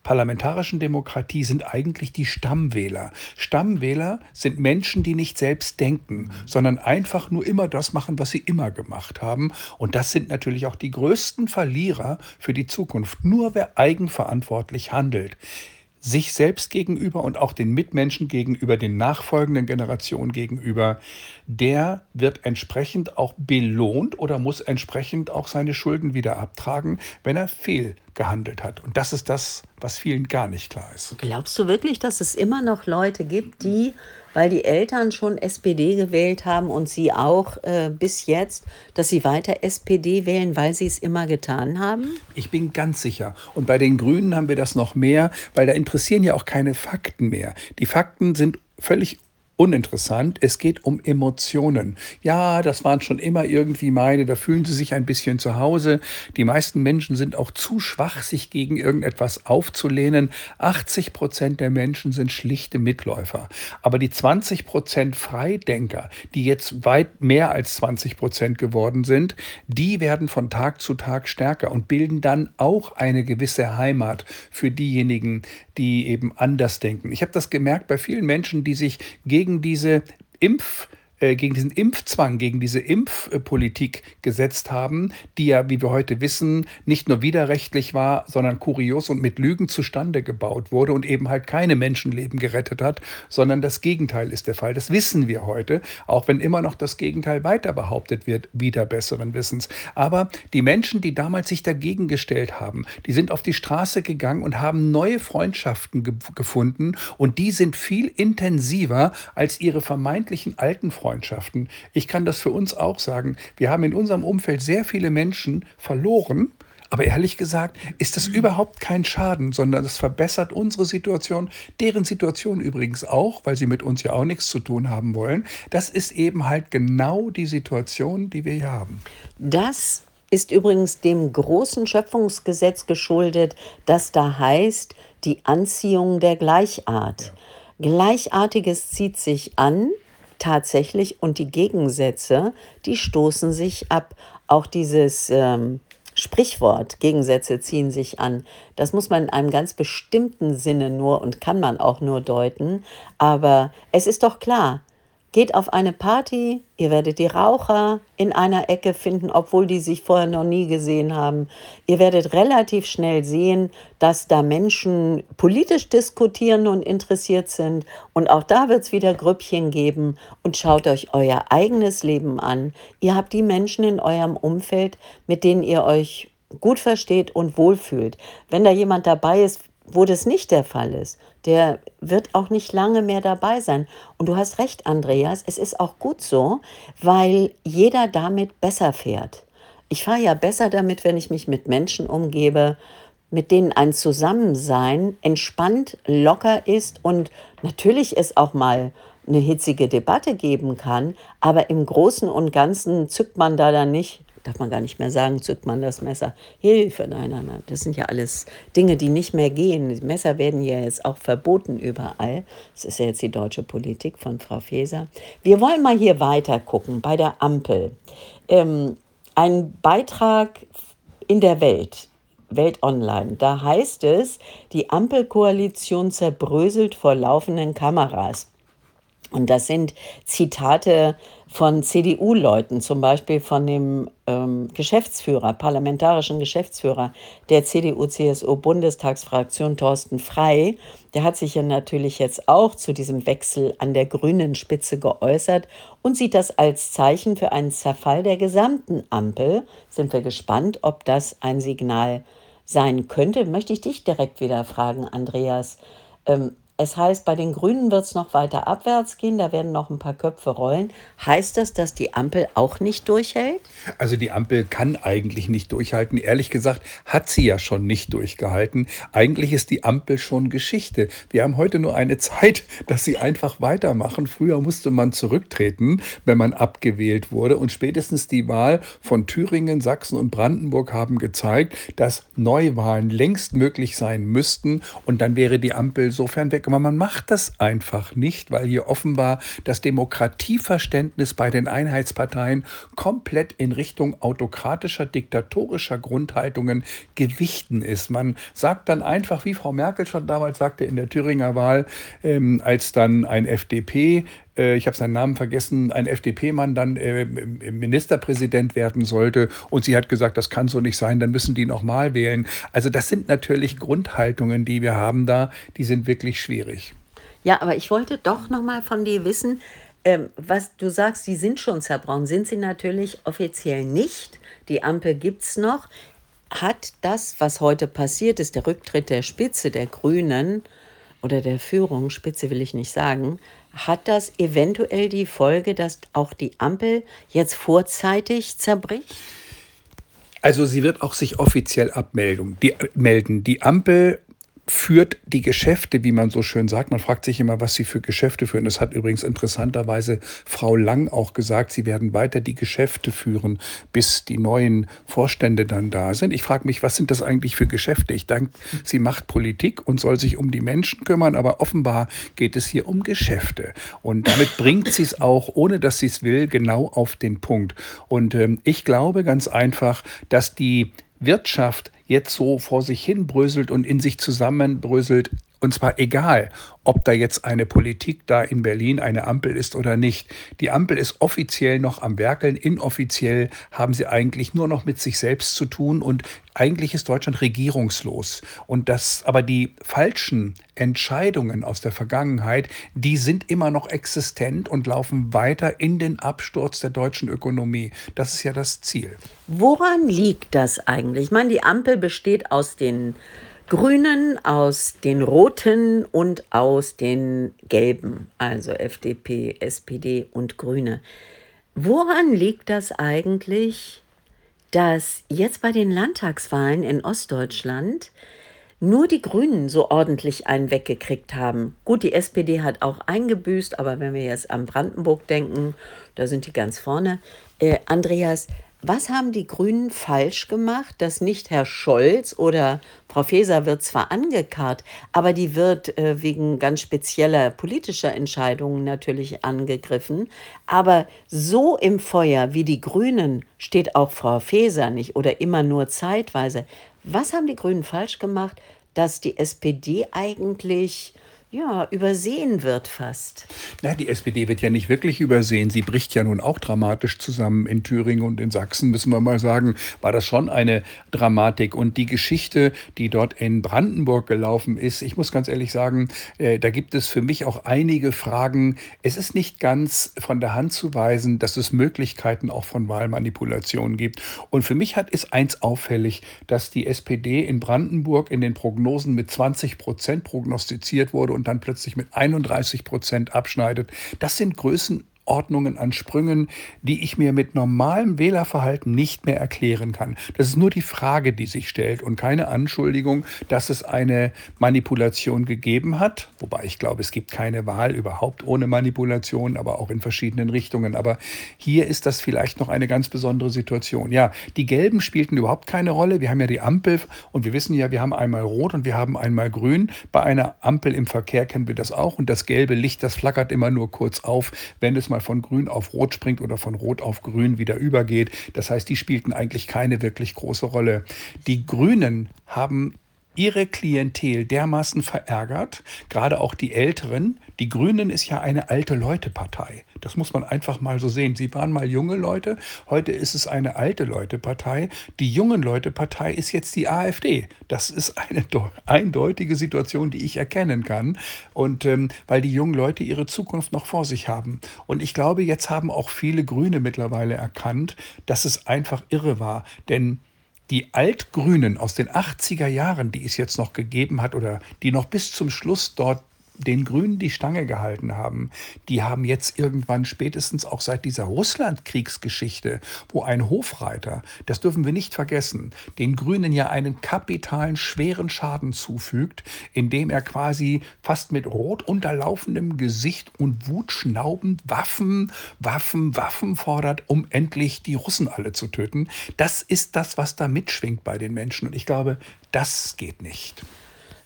parlamentarischen Demokratie sind eigentlich die Stammwähler. Stammwähler sind Menschen, die nicht selbst denken, sondern einfach nur immer das machen, was sie immer gemacht haben. Und das sind natürlich auch die größten Verlierer für die Zukunft. Nur wer eigenverantwortlich handelt, sich selbst gegenüber und auch den Mitmenschen gegenüber, den nachfolgenden Generationen gegenüber, der wird entsprechend auch belohnt oder muss entsprechend auch seine Schulden wieder abtragen, wenn er fehlgehandelt hat. Und das ist das, was vielen gar nicht klar ist. Glaubst du wirklich, dass es immer noch Leute gibt, die, weil die Eltern schon S P D gewählt haben und sie auch äh, bis jetzt, dass sie weiter S P D wählen, weil sie es immer getan haben? Ich bin ganz sicher. Und bei den Grünen haben wir das noch mehr, weil da interessieren ja auch keine Fakten mehr. Die Fakten sind völlig uninteressant. Es geht um Emotionen. Ja, das waren schon immer irgendwie meine, da fühlen sie sich ein bisschen zu Hause. Die meisten Menschen sind auch zu schwach, sich gegen irgendetwas aufzulehnen. achtzig Prozent der Menschen sind schlichte Mitläufer. Aber die zwanzig Prozent Freidenker, die jetzt weit mehr als zwanzig Prozent geworden sind, die werden von Tag zu Tag stärker und bilden dann auch eine gewisse Heimat für diejenigen, die eben anders denken. Ich habe das gemerkt bei vielen Menschen, die sich gegen diese Impf äh, gegen diesen Impfzwang, gegen diese Impfpolitik gesetzt haben, die ja, wie wir heute wissen, nicht nur widerrechtlich war, sondern kurios und mit Lügen zustande gebaut wurde und eben halt keine Menschenleben gerettet hat, sondern das Gegenteil ist der Fall. Das wissen wir heute, auch wenn immer noch das Gegenteil weiter behauptet wird, wieder besseren Wissens. Aber die Menschen, die damals sich dagegen gestellt haben, die sind auf die Straße gegangen und haben neue Freundschaften ge- gefunden und die sind viel intensiver als ihre vermeintlichen alten Freundschaften. Ich kann das für uns auch sagen. Wir haben in unserem Umfeld sehr viele Menschen verloren. Aber ehrlich gesagt ist das überhaupt kein Schaden, sondern es verbessert unsere Situation, deren Situation übrigens auch, weil sie mit uns ja auch nichts zu tun haben wollen. Das ist eben halt genau die Situation, die wir hier haben. Das ist übrigens dem großen Schöpfungsgesetz geschuldet, das da heißt, die Anziehung der Gleichart. Gleichartiges zieht sich an, tatsächlich, und die Gegensätze, die stoßen sich ab. Auch dieses ähm, Sprichwort, Gegensätze ziehen sich an, das muss man in einem ganz bestimmten Sinne nur und kann man auch nur deuten. Aber es ist doch klar, geht auf eine Party, ihr werdet die Raucher in einer Ecke finden, obwohl die sich vorher noch nie gesehen haben. Ihr werdet relativ schnell sehen, dass da Menschen politisch diskutieren und interessiert sind. Und auch da wird es wieder Grüppchen geben. Und schaut euch euer eigenes Leben an. Ihr habt die Menschen in eurem Umfeld, mit denen ihr euch gut versteht und wohlfühlt. Wenn da jemand dabei ist, wo das nicht der Fall ist, der wird auch nicht lange mehr dabei sein. Und du hast recht, Andreas, es ist auch gut so, weil jeder damit besser fährt. Ich fahre ja besser damit, wenn ich mich mit Menschen umgebe, mit denen ein Zusammensein entspannt, locker ist und natürlich es auch mal eine hitzige Debatte geben kann, aber im Großen und Ganzen zückt man da dann nicht, darf man gar nicht mehr sagen, zückt man das Messer. Hilfe, nein, nein, nein. Das sind ja alles Dinge, die nicht mehr gehen. Die Messer werden ja jetzt auch verboten überall. Das ist ja jetzt die deutsche Politik von Frau Faeser. Wir wollen mal hier weiter gucken bei der Ampel. Ähm, ein Beitrag in der Welt, Welt Online, da heißt es, die Ampelkoalition zerbröselt vor laufenden Kameras. Und das sind Zitate von C D U-Leuten, zum Beispiel von dem ähm, Geschäftsführer, parlamentarischen Geschäftsführer der C D U-C S U-Bundestagsfraktion, Thorsten Frey. Der hat sich ja natürlich jetzt auch zu diesem Wechsel an der grünen Spitze geäußert und sieht das als Zeichen für einen Zerfall der gesamten Ampel. Sind wir gespannt, ob das ein Signal sein könnte. Möchte ich dich direkt wieder fragen, Andreas. Ähm, Es heißt, bei den Grünen wird es noch weiter abwärts gehen, da werden noch ein paar Köpfe rollen. Heißt das, dass die Ampel auch nicht durchhält? Also die Ampel kann eigentlich nicht durchhalten. Ehrlich gesagt hat sie ja schon nicht durchgehalten. Eigentlich ist die Ampel schon Geschichte. Wir haben heute nur eine Zeit, dass sie einfach weitermachen. Früher musste man zurücktreten, wenn man abgewählt wurde. Und spätestens die Wahl von Thüringen, Sachsen und Brandenburg haben gezeigt, dass Neuwahlen längst möglich sein müssten. Und dann wäre die Ampel sofern weg Rhetorik. Aber man macht das einfach nicht, weil hier offenbar das Demokratieverständnis bei den Einheitsparteien komplett in Richtung autokratischer, diktatorischer Grundhaltungen gewichten ist. Man sagt dann einfach, wie Frau Merkel schon damals sagte in der Thüringer Wahl, ähm, als dann ein F D P, äh, ich habe seinen Namen vergessen, ein F D P-Mann dann äh, Ministerpräsident werden sollte und sie hat gesagt, das kann so nicht sein, dann müssen die nochmal wählen. Also das sind natürlich Grundhaltungen, die wir haben da, die sind wirklich schwierig. Ja, aber ich wollte doch noch mal von dir wissen, ähm, was du sagst, die sind schon zerbrochen. Sind sie natürlich offiziell nicht. Die Ampel gibt's noch. Hat das, was heute passiert ist, der Rücktritt der Spitze der Grünen oder der Führung, Spitze will ich nicht sagen, hat das eventuell die Folge, dass auch die Ampel jetzt vorzeitig zerbricht? Also sie wird auch sich offiziell abmelden. Die, melden. Die Ampel führt die Geschäfte, wie man so schön sagt. Man fragt sich immer, was sie für Geschäfte führen. Das hat übrigens interessanterweise Frau Lang auch gesagt. Sie werden weiter die Geschäfte führen, bis die neuen Vorstände dann da sind. Ich frage mich, was sind das eigentlich für Geschäfte? Ich denke, sie macht Politik und soll sich um die Menschen kümmern, aber offenbar geht es hier um Geschäfte. Und damit bringt sie es auch, ohne dass sie es will, genau auf den Punkt. Und ähm, ich glaube ganz einfach, dass die Wirtschaft jetzt so vor sich hin bröselt und in sich zusammenbröselt. Und zwar egal, ob da jetzt eine Politik da in Berlin eine Ampel ist oder nicht. Die Ampel ist offiziell noch am Werkeln. Inoffiziell haben sie eigentlich nur noch mit sich selbst zu tun. Und eigentlich ist Deutschland regierungslos. Und das, aber die falschen Entscheidungen aus der Vergangenheit, die sind immer noch existent und laufen weiter in den Absturz der deutschen Ökonomie. Das ist ja das Ziel. Woran liegt das eigentlich? Ich meine, die Ampel besteht aus den Grünen, aus den Roten und aus den Gelben, also F D P, S P D und Grüne. Woran liegt das eigentlich, dass jetzt bei den Landtagswahlen in Ostdeutschland nur die Grünen so ordentlich einen weggekriegt haben? Gut, die S P D hat auch eingebüßt, aber wenn wir jetzt an Brandenburg denken, da sind die ganz vorne. Äh, Andreas, was haben die Grünen falsch gemacht, dass nicht Herr Scholz oder Frau Faeser wird zwar angekarrt, aber die wird äh, wegen ganz spezieller politischer Entscheidungen natürlich angegriffen. Aber so im Feuer wie die Grünen steht auch Frau Faeser nicht oder immer nur zeitweise. Was haben die Grünen falsch gemacht, dass die S P D eigentlich ja, übersehen wird fast? Na, die S P D wird ja nicht wirklich übersehen. Sie bricht ja nun auch dramatisch zusammen in Thüringen und in Sachsen, müssen wir mal sagen, war das schon eine Dramatik. Und die Geschichte, die dort in Brandenburg gelaufen ist, ich muss ganz ehrlich sagen, äh, da gibt es für mich auch einige Fragen. Es ist nicht ganz von der Hand zu weisen, dass es Möglichkeiten auch von Wahlmanipulationen gibt. Und für mich hat ist eins auffällig, dass die S P D in Brandenburg in den Prognosen mit zwanzig Prozent prognostiziert wurde und dann plötzlich mit einunddreißig Prozent abschneidet. Das sind Größenordnungen an Sprüngen, die ich mir mit normalem Wählerverhalten nicht mehr erklären kann. Das ist nur die Frage, die sich stellt und keine Anschuldigung, dass es eine Manipulation gegeben hat. Wobei ich glaube, es gibt keine Wahl überhaupt ohne Manipulation, aber auch in verschiedenen Richtungen. Aber hier ist das vielleicht noch eine ganz besondere Situation. Ja, die Gelben spielten überhaupt keine Rolle. Wir haben ja die Ampel und wir wissen ja, wir haben einmal Rot und wir haben einmal Grün. Bei einer Ampel im Verkehr kennen wir das auch. Und das gelbe Licht, das flackert immer nur kurz auf, wenn es mal von Grün auf Rot springt oder von Rot auf Grün wieder übergeht. Das heißt, die spielten eigentlich keine wirklich große Rolle. Die Grünen haben ihre Klientel dermaßen verärgert, gerade auch die Älteren. Die Grünen ist ja eine alte Leute-Partei. Das muss man einfach mal so sehen. Sie waren mal junge Leute, heute ist es eine alte Leute-Partei. Die jungen Leute-Partei ist jetzt die A f D. Das ist eine eindeutige Situation, die ich erkennen kann. Und ähm, weil die jungen Leute ihre Zukunft noch vor sich haben. Und ich glaube, jetzt haben auch viele Grüne mittlerweile erkannt, dass es einfach irre war. Denn die Altgrünen aus den achtziger Jahren, die es jetzt noch gegeben hat oder die noch bis zum Schluss dort den Grünen die Stange gehalten haben, die haben jetzt irgendwann spätestens auch seit dieser Russlandkriegsgeschichte, wo ein Hofreiter, das dürfen wir nicht vergessen, den Grünen ja einen kapitalen, schweren Schaden zufügt, indem er quasi fast mit rot unterlaufendem Gesicht und wutschnaubend Waffen, Waffen, Waffen fordert, um endlich die Russen alle zu töten. Das ist das, was da mitschwingt bei den Menschen. Und ich glaube, das geht nicht.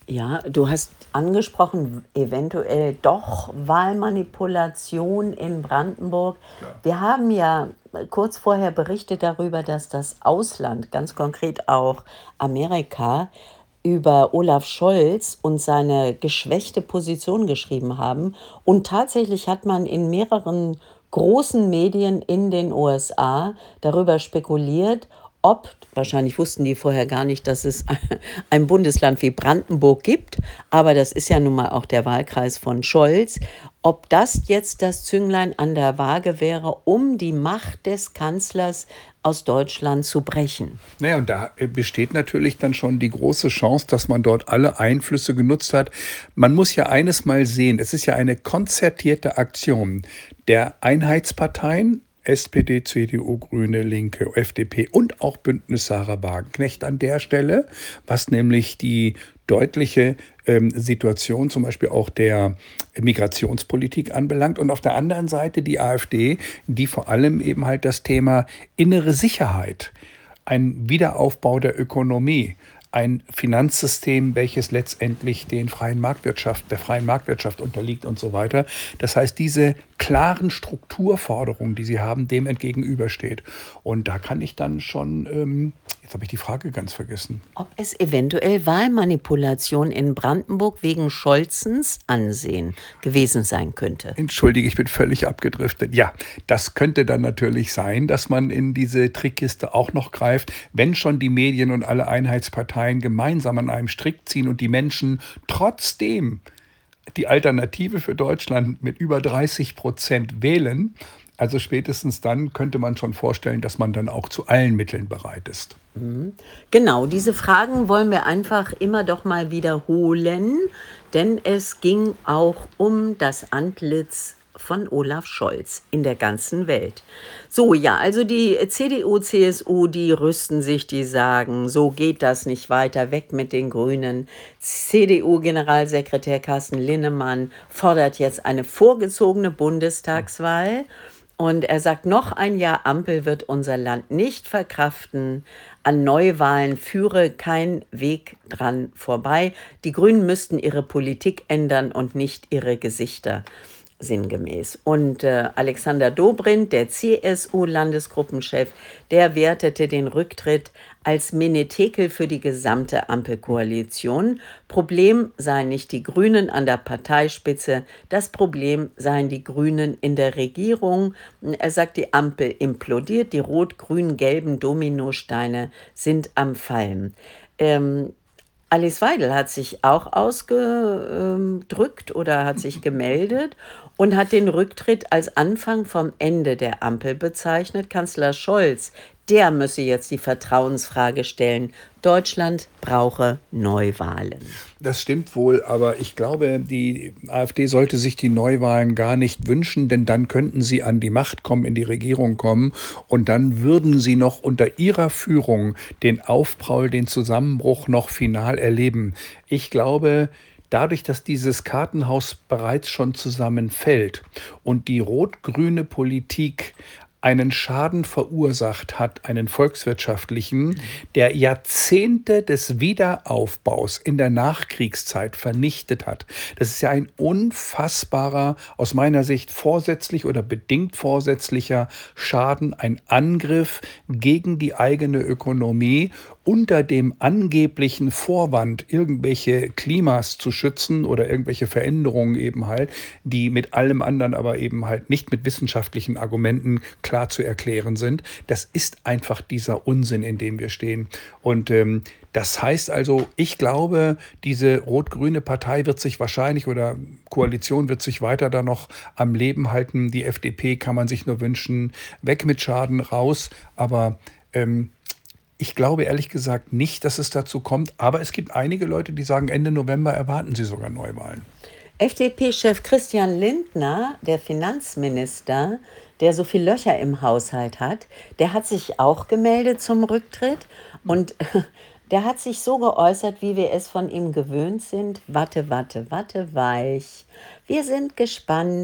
Ja, du hast angesprochen, eventuell doch Wahlmanipulation in Brandenburg. Klar. Wir haben ja äh, kurz vorher berichtet darüber, dass das Ausland, ganz konkret auch Amerika, über Olaf Scholz und seine geschwächte Position geschrieben haben. Und tatsächlich hat man in mehreren großen Medien in den U S A darüber spekuliert, ob, wahrscheinlich wussten die vorher gar nicht, dass es ein Bundesland wie Brandenburg gibt, aber das ist ja nun mal auch der Wahlkreis von Scholz, ob das jetzt das Zünglein an der Waage wäre, um die Macht des Kanzlers aus Deutschland zu brechen. Naja, und da äh, besteht natürlich dann schon die große Chance, dass man dort alle Einflüsse genutzt hat. Man muss ja eines mal sehen, es ist ja eine konzertierte Aktion der Einheitsparteien, S P D, C D U, Grüne, Linke, F D P und auch Bündnis Sarah Wagenknecht an der Stelle, was nämlich die deutliche ähm, Situation zum Beispiel auch der Migrationspolitik anbelangt. Und auf der anderen Seite die AfD, die vor allem eben halt das Thema innere Sicherheit, ein Wiederaufbau der Ökonomie, ein Finanzsystem, welches letztendlich den freien Marktwirtschaft, der freien Marktwirtschaft unterliegt und so weiter. Das heißt, diese klaren Strukturforderungen, die sie haben, dem entgegenübersteht. Und da kann ich dann schon, ähm, jetzt habe ich die Frage ganz vergessen. Ob es eventuell Wahlmanipulation in Brandenburg wegen Scholzens Ansehen gewesen sein könnte. Entschuldige, ich bin völlig abgedriftet. Ja, das könnte dann natürlich sein, dass man in diese Trickkiste auch noch greift, wenn schon die Medien und alle Einheitsparteien gemeinsam an einem Strick ziehen und die Menschen trotzdem die Alternative für Deutschland mit über dreißig Prozent wählen. Also spätestens dann könnte man schon vorstellen, dass man dann auch zu allen Mitteln bereit ist. Mhm. Genau, diese Fragen wollen wir einfach immer doch mal wiederholen, denn es ging auch um das Antlitz von Olaf Scholz in der ganzen Welt. So, ja, also die C D U, C S U, die rüsten sich, die sagen, so geht das nicht weiter, weg mit den Grünen. C D U-Generalsekretär Carsten Linnemann fordert jetzt eine vorgezogene Bundestagswahl. Und er sagt, noch ein Jahr Ampel wird unser Land nicht verkraften. An Neuwahlen führe kein Weg dran vorbei. Die Grünen müssten ihre Politik ändern und nicht ihre Gesichter, sinngemäß. Und äh, Alexander Dobrindt, der C S U-Landesgruppenchef, der wertete den Rücktritt als Menetekel für die gesamte Ampelkoalition. Problem seien nicht die Grünen an der Parteispitze, das Problem seien die Grünen in der Regierung. Er sagt, die Ampel implodiert, die rot-grün-gelben Dominosteine sind am Fallen. Ähm, Alice Weidel hat sich auch ausgedrückt oder hat sich gemeldet und hat den Rücktritt als Anfang vom Ende der Ampel bezeichnet. Kanzler Scholz, der müsse jetzt die Vertrauensfrage stellen. Deutschland brauche Neuwahlen. Das stimmt wohl, aber ich glaube, die AfD sollte sich die Neuwahlen gar nicht wünschen, denn dann könnten sie an die Macht kommen, in die Regierung kommen und dann würden sie noch unter ihrer Führung den Aufprall, den Zusammenbruch noch final erleben. Ich glaube, dadurch, dass dieses Kartenhaus bereits schon zusammenfällt und die rot-grüne Politik einen Schaden verursacht hat, einen volkswirtschaftlichen, der Jahrzehnte des Wiederaufbaus in der Nachkriegszeit vernichtet hat. Das ist ja ein unfassbarer, aus meiner Sicht vorsätzlich oder bedingt vorsätzlicher Schaden, ein Angriff gegen die eigene Ökonomie unter dem angeblichen Vorwand, irgendwelche Klimas zu schützen oder irgendwelche Veränderungen eben halt, die mit allem anderen aber eben halt nicht mit wissenschaftlichen Argumenten klar zu erklären sind. Das ist einfach dieser Unsinn, in dem wir stehen. Und ähm, das heißt also, ich glaube, diese rot-grüne Partei wird sich wahrscheinlich oder Koalition wird sich weiter da noch am Leben halten. Die F D P kann man sich nur wünschen, weg mit Schaden, raus. Aber ähm, ich glaube ehrlich gesagt nicht, dass es dazu kommt. Aber es gibt einige Leute, die sagen, Ende November erwarten sie sogar Neuwahlen. F D P-Chef Christian Lindner, der Finanzminister, der so viele Löcher im Haushalt hat, der hat sich auch gemeldet zum Rücktritt und der hat sich so geäußert, wie wir es von ihm gewöhnt sind. Watte, watte, watte, weich. Wir sind gespannt,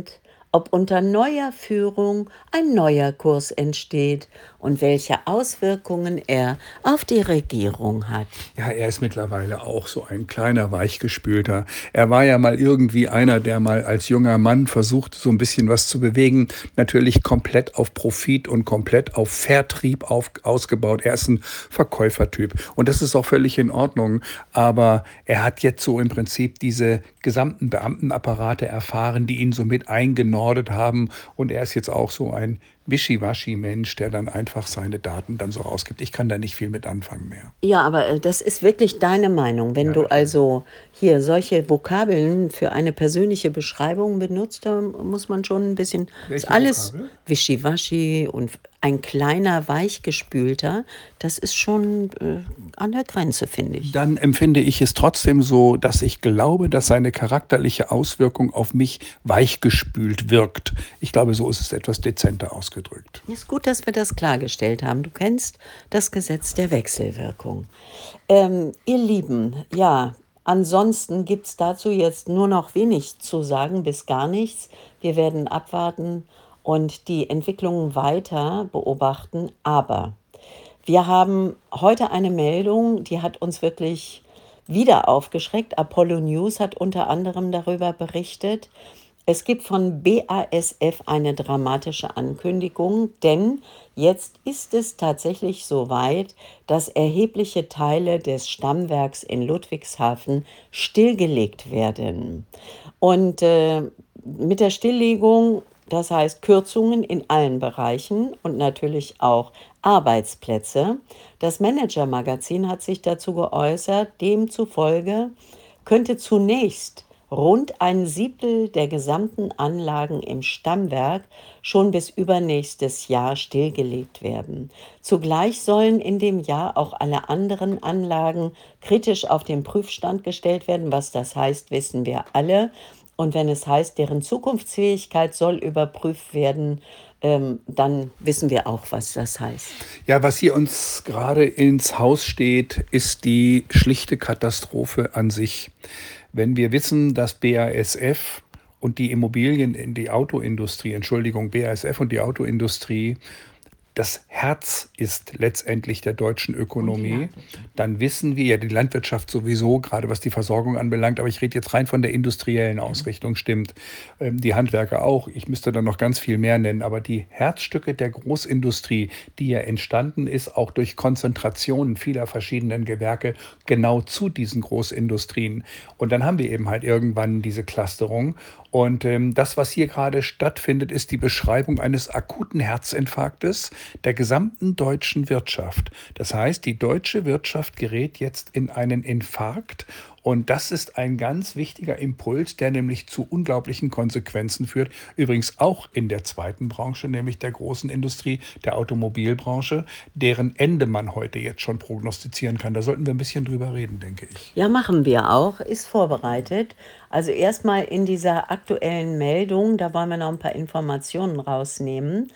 ob unter neuer Führung ein neuer Kurs entsteht und welche Auswirkungen er auf die Regierung hat. Ja, er ist mittlerweile auch so ein kleiner Weichgespülter. Er war ja mal irgendwie einer, der mal als junger Mann versucht, so ein bisschen was zu bewegen. Natürlich komplett auf Profit und komplett auf Vertrieb auf, ausgebaut. Er ist ein Verkäufertyp und das ist auch völlig in Ordnung. Aber er hat jetzt so im Prinzip diese gesamten Beamtenapparate erfahren, die ihn so mit eingenordet haben. Und er ist jetzt auch so ein Wischiwaschi-Mensch, der dann einfach seine Daten dann so rausgibt. Ich kann da nicht viel mit anfangen mehr. Ja, aber äh, das ist wirklich deine Meinung. Wenn Ja, du natürlich. also hier solche Vokabeln für eine persönliche Beschreibung benutzt, da muss man schon ein bisschen, ist Welche alles Vokabel? wischiwaschi und ein kleiner Weichgespülter, das ist schon äh, an der Grenze, finde ich. Dann empfinde ich es trotzdem so, dass ich glaube, dass seine charakterliche Auswirkung auf mich weichgespült wirkt. Ich glaube, so ist es etwas dezenter ausgedrückt. Ist gut, dass wir das klargestellt haben. Du kennst das Gesetz der Wechselwirkung. Ähm, ihr Lieben, ja, ansonsten gibt es dazu jetzt nur noch wenig zu sagen, bis gar nichts. Wir werden abwarten und die Entwicklungen weiter beobachten. Aber wir haben heute eine Meldung, die hat uns wirklich wieder aufgeschreckt. Apollo News hat unter anderem darüber berichtet. Es gibt von B A S F eine dramatische Ankündigung, denn jetzt ist es tatsächlich so weit, dass erhebliche Teile des Stammwerks in Ludwigshafen stillgelegt werden. Und äh, mit der Stilllegung, das heißt Kürzungen in allen Bereichen und natürlich auch Arbeitsplätze. Das Manager-Magazin hat sich dazu geäußert, demzufolge könnte zunächst rund ein Siebtel der gesamten Anlagen im Stammwerk schon bis übernächstes Jahr stillgelegt werden. Zugleich sollen in dem Jahr auch alle anderen Anlagen kritisch auf den Prüfstand gestellt werden. Was das heißt, wissen wir alle. Und wenn es heißt, deren Zukunftsfähigkeit soll überprüft werden, ähm, dann wissen wir auch, was das heißt. Ja, was hier uns gerade ins Haus steht, ist die schlichte Katastrophe an sich. Wenn wir wissen, dass B A S F und die Immobilien in die Autoindustrie, Entschuldigung, B A S F und die Autoindustrie das Herz ist letztendlich der deutschen Ökonomie, dann wissen wir, ja, die Landwirtschaft sowieso, gerade was die Versorgung anbelangt, aber ich rede jetzt rein von der industriellen Ausrichtung, stimmt. Ähm, die Handwerker auch, ich müsste dann noch ganz viel mehr nennen, aber die Herzstücke der Großindustrie, die ja entstanden ist, auch durch Konzentrationen vieler verschiedenen Gewerke, genau zu diesen Großindustrien. Und dann haben wir eben halt irgendwann diese Clusterung. Und ähm, das, was hier gerade stattfindet, ist die Beschreibung eines akuten Herzinfarktes der gesamten deutschen Wirtschaft. Das heißt, die deutsche Wirtschaft gerät jetzt in einen Infarkt. Und das ist ein ganz wichtiger Impuls, der nämlich zu unglaublichen Konsequenzen führt. Übrigens auch in der zweiten Branche, nämlich der großen Industrie, der Automobilbranche, deren Ende man heute jetzt schon prognostizieren kann. Da sollten wir ein bisschen drüber reden, denke ich. Ja, machen wir auch, ist vorbereitet. Also erstmal in dieser aktuellen Meldung, da wollen wir noch ein paar Informationen rausnehmen.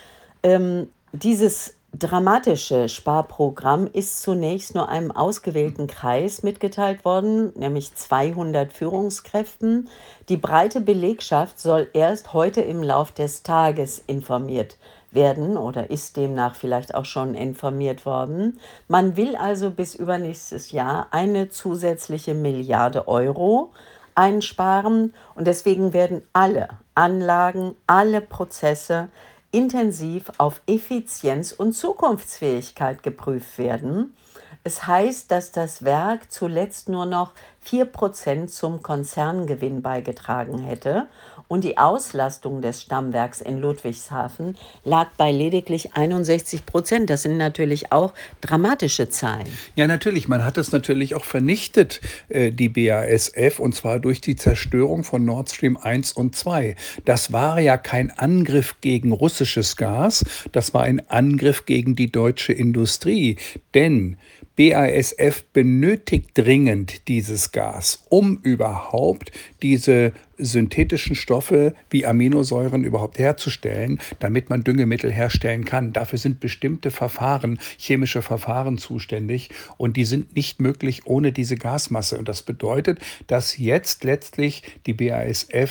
Ähm, dieses dramatische Sparprogramm ist zunächst nur einem ausgewählten Kreis mitgeteilt worden, nämlich zweihundert Führungskräften. Die breite Belegschaft soll erst heute im Lauf des Tages informiert werden oder ist demnach vielleicht auch schon informiert worden. Man will also bis übernächstes Jahr eine zusätzliche Milliarde Euro einsparen und deswegen werden alle Anlagen, alle Prozesse intensiv auf Effizienz und Zukunftsfähigkeit geprüft werden. Es heißt, dass das Werk zuletzt nur noch vier Prozent zum Konzerngewinn beigetragen hätte und die Auslastung des Stammwerks in Ludwigshafen lag bei lediglich einundsechzig Prozent. Das sind natürlich auch dramatische Zahlen. Ja, natürlich. Man hat es natürlich auch vernichtet, äh, die B A S F, und zwar durch die Zerstörung von Nord Stream eins und zwei. Das war ja kein Angriff gegen russisches Gas, das war ein Angriff gegen die deutsche Industrie. Denn B A S F benötigt dringend dieses Gas, um überhaupt diese synthetischen Stoffe wie Aminosäuren überhaupt herzustellen, damit man Düngemittel herstellen kann. Dafür sind bestimmte Verfahren, chemische Verfahren zuständig und die sind nicht möglich ohne diese Gasmasse. Und das bedeutet, dass jetzt letztlich die B A S F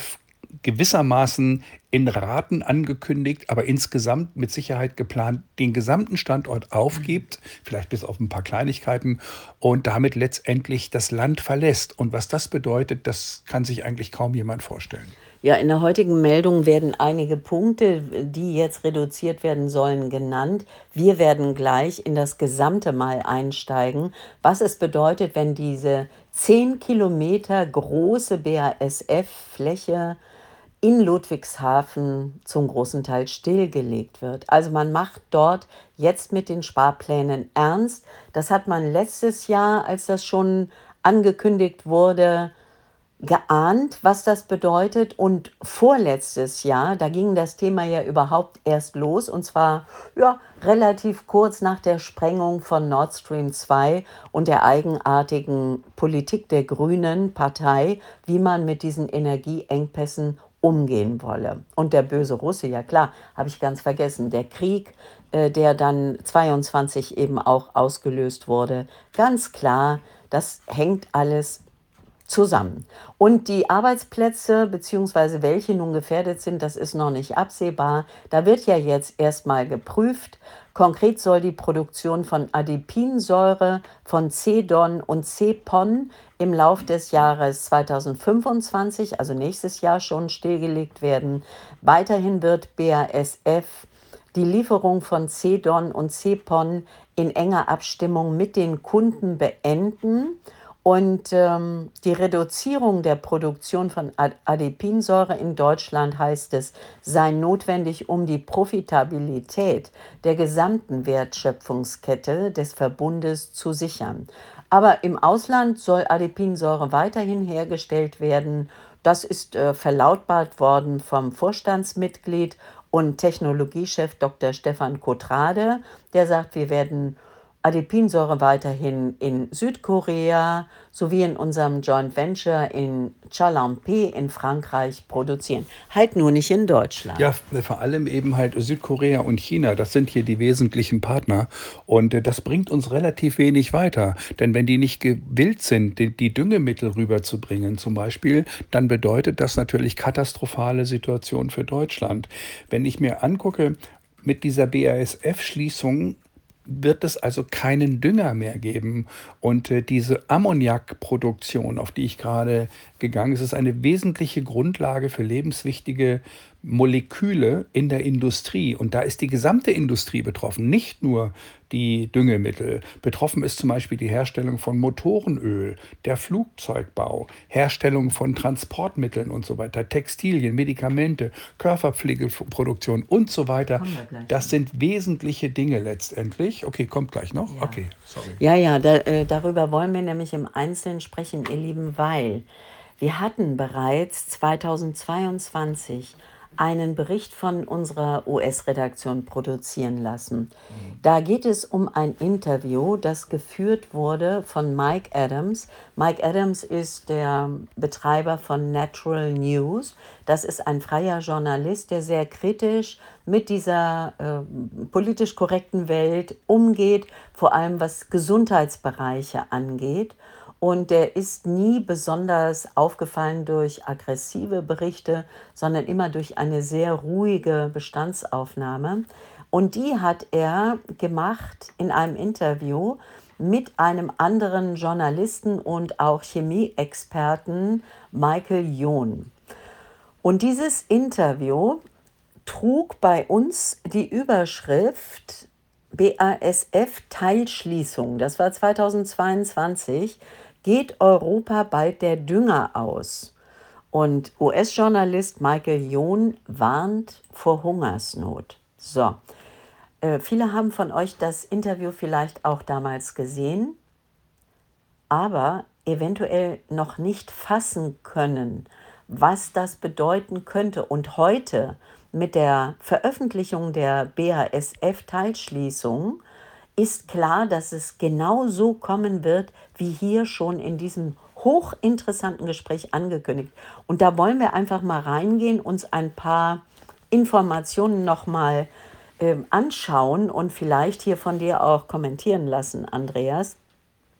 gewissermaßen in Raten angekündigt, aber insgesamt mit Sicherheit geplant, den gesamten Standort aufgibt, vielleicht bis auf ein paar Kleinigkeiten und damit letztendlich das Land verlässt. Und was das bedeutet, das kann sich eigentlich kaum jemand vorstellen. Ja, in der heutigen Meldung werden einige Punkte, die jetzt reduziert werden sollen, genannt. Wir werden gleich in das Gesamte mal einsteigen, was es bedeutet, wenn diese zehn Kilometer große B A S F-Fläche in Ludwigshafen zum großen Teil stillgelegt wird. Also man macht dort jetzt mit den Sparplänen ernst. Das hat man letztes Jahr, als das schon angekündigt wurde, geahnt, was das bedeutet. Und vorletztes Jahr, da ging das Thema ja überhaupt erst los, und zwar ja, relativ kurz nach der Sprengung von Nord Stream zwei und der eigenartigen Politik der Grünen Partei, wie man mit diesen Energieengpässen umgehen wolle. Und der böse Russe, ja klar, habe ich ganz vergessen, der Krieg, äh, der dann zweiundzwanzig eben auch ausgelöst wurde, ganz klar, das hängt alles zusammen. Und die Arbeitsplätze, beziehungsweise welche nun gefährdet sind, das ist noch nicht absehbar. Da wird ja jetzt erstmal geprüft. Konkret soll die Produktion von Adipinsäure, von Cedon und Cepon im Lauf des Jahres zweitausendfünfundzwanzig, also nächstes Jahr schon, stillgelegt werden. Weiterhin wird B A S F die Lieferung von Cedon und Cepon in enger Abstimmung mit den Kunden beenden. Und ähm, die Reduzierung der Produktion von Ad- Adipinsäure in Deutschland, heißt es, sei notwendig, um die Profitabilität der gesamten Wertschöpfungskette des Verbundes zu sichern. Aber im Ausland soll Adipinsäure weiterhin hergestellt werden. Das ist äh, verlautbart worden vom Vorstandsmitglied und Technologiechef Doktor Stefan Kothrade. Der sagt, wir werden Adipinsäure weiterhin in Südkorea sowie in unserem Joint Venture in Chalampé in Frankreich produzieren. Halt nur nicht in Deutschland. Ja, vor allem eben halt Südkorea und China, das sind hier die wesentlichen Partner. Und äh, das bringt uns relativ wenig weiter. Denn wenn die nicht gewillt sind, die, die Düngemittel rüberzubringen zum Beispiel, dann bedeutet das natürlich katastrophale Situation für Deutschland. Wenn ich mir angucke, mit dieser B A S F-Schließung wird es also keinen Dünger mehr geben. Und äh, diese Ammoniakproduktion, auf die ich gerade gegangen bin, ist eine wesentliche Grundlage für lebenswichtige Moleküle in der Industrie. Und da ist die gesamte Industrie betroffen, nicht nur die Düngemittel. Betroffen ist zum Beispiel die Herstellung von Motorenöl, der Flugzeugbau, Herstellung von Transportmitteln und so weiter, Textilien, Medikamente, Körperpflegeproduktion und so weiter. Kommen wir gleich Das hin. sind wesentliche Dinge letztendlich. Okay, kommt gleich noch. Ja. Okay, sorry. Ja, ja, da, äh, darüber wollen wir nämlich im Einzelnen sprechen, ihr Lieben, weil wir hatten bereits zweitausendzweiundzwanzig einen Bericht von unserer U S-Redaktion produzieren lassen. Da geht es um ein Interview, das geführt wurde von Mike Adams. Mike Adams ist der Betreiber von Natural News. Das ist ein freier Journalist, der sehr kritisch mit dieser äh, politisch korrekten Welt umgeht, vor allem was Gesundheitsbereiche angeht. Und der ist nie besonders aufgefallen durch aggressive Berichte, sondern immer durch eine sehr ruhige Bestandsaufnahme. Und die hat er gemacht in einem Interview mit einem anderen Journalisten und auch Chemieexperten, Michael John. Und dieses Interview trug bei uns die Überschrift B A S F-Teilschließung. Das war zweitausendzweiundzwanzig. Geht Europa bald der Dünger aus? Und U S-Journalist Michael John warnt vor Hungersnot. So, äh, viele haben von euch das Interview vielleicht auch damals gesehen, aber eventuell noch nicht fassen können, was das bedeuten könnte. Und heute mit der Veröffentlichung der B A S F-Teilschließung ist klar, dass es genau so kommen wird, wie hier schon in diesem hochinteressanten Gespräch angekündigt. Und da wollen wir einfach mal reingehen, uns ein paar Informationen nochmal ähm, anschauen und vielleicht hier von dir auch kommentieren lassen, Andreas.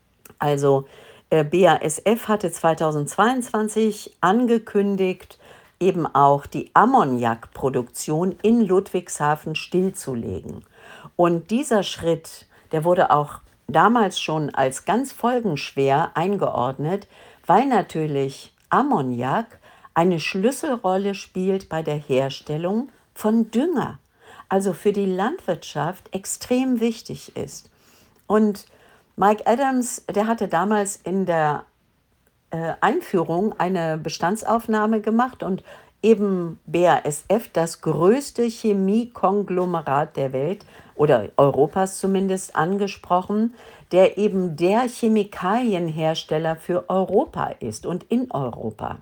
Also äh, B A S F hatte zweitausendzweiundzwanzig angekündigt, eben auch die Ammoniakproduktion in Ludwigshafen stillzulegen. Und dieser Schritt, der wurde auch damals schon als ganz folgenschwer eingeordnet, weil natürlich Ammoniak eine Schlüsselrolle spielt bei der Herstellung von Dünger, also für die Landwirtschaft extrem wichtig ist. Und Mike Adams, der hatte damals in der äh, Einführung eine Bestandsaufnahme gemacht und eben B A S F, das größte Chemiekonglomerat der Welt oder Europas zumindest, angesprochen, der eben der Chemikalienhersteller für Europa ist und in Europa.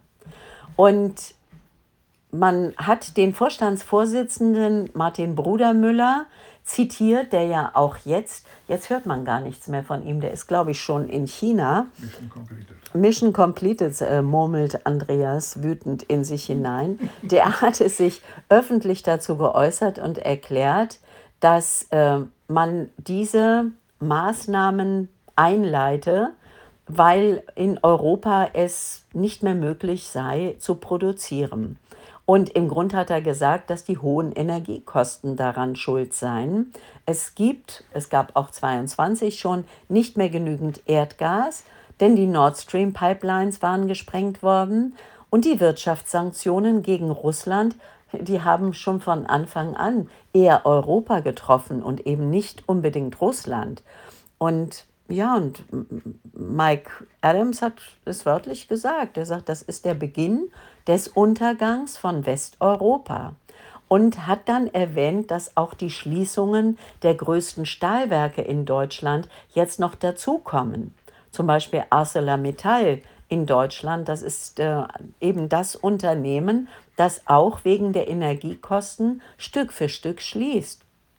Und man hat den Vorstandsvorsitzenden Martin Brudermüller zitiert, der ja auch jetzt, jetzt hört man gar nichts mehr von ihm, der ist, glaube ich, schon in China. Mission completed. Mission completed, äh, murmelt Andreas wütend in sich hinein. Der hatte sich öffentlich dazu geäußert und erklärt, dass äh, man diese Maßnahmen einleite, weil in Europa es nicht mehr möglich sei, zu produzieren. Und im Grund hat er gesagt, dass die hohen Energiekosten daran schuld seien. Es gibt, es gab auch zweiundzwanzig schon, nicht mehr genügend Erdgas, denn die Nord Stream Pipelines waren gesprengt worden und die Wirtschaftssanktionen gegen Russland, die haben schon von Anfang an eher Europa getroffen und eben nicht unbedingt Russland. Und ja, und Mike Adams hat es wörtlich gesagt. Er sagt, das ist der Beginn des Untergangs von Westeuropa. Und hat dann erwähnt, dass auch die Schließungen der größten Stahlwerke in Deutschland jetzt noch dazukommen. Zum Beispiel ArcelorMittal in Deutschland, das ist äh, eben das Unternehmen, das auch wegen der Energiekosten Stück für Stück schließt.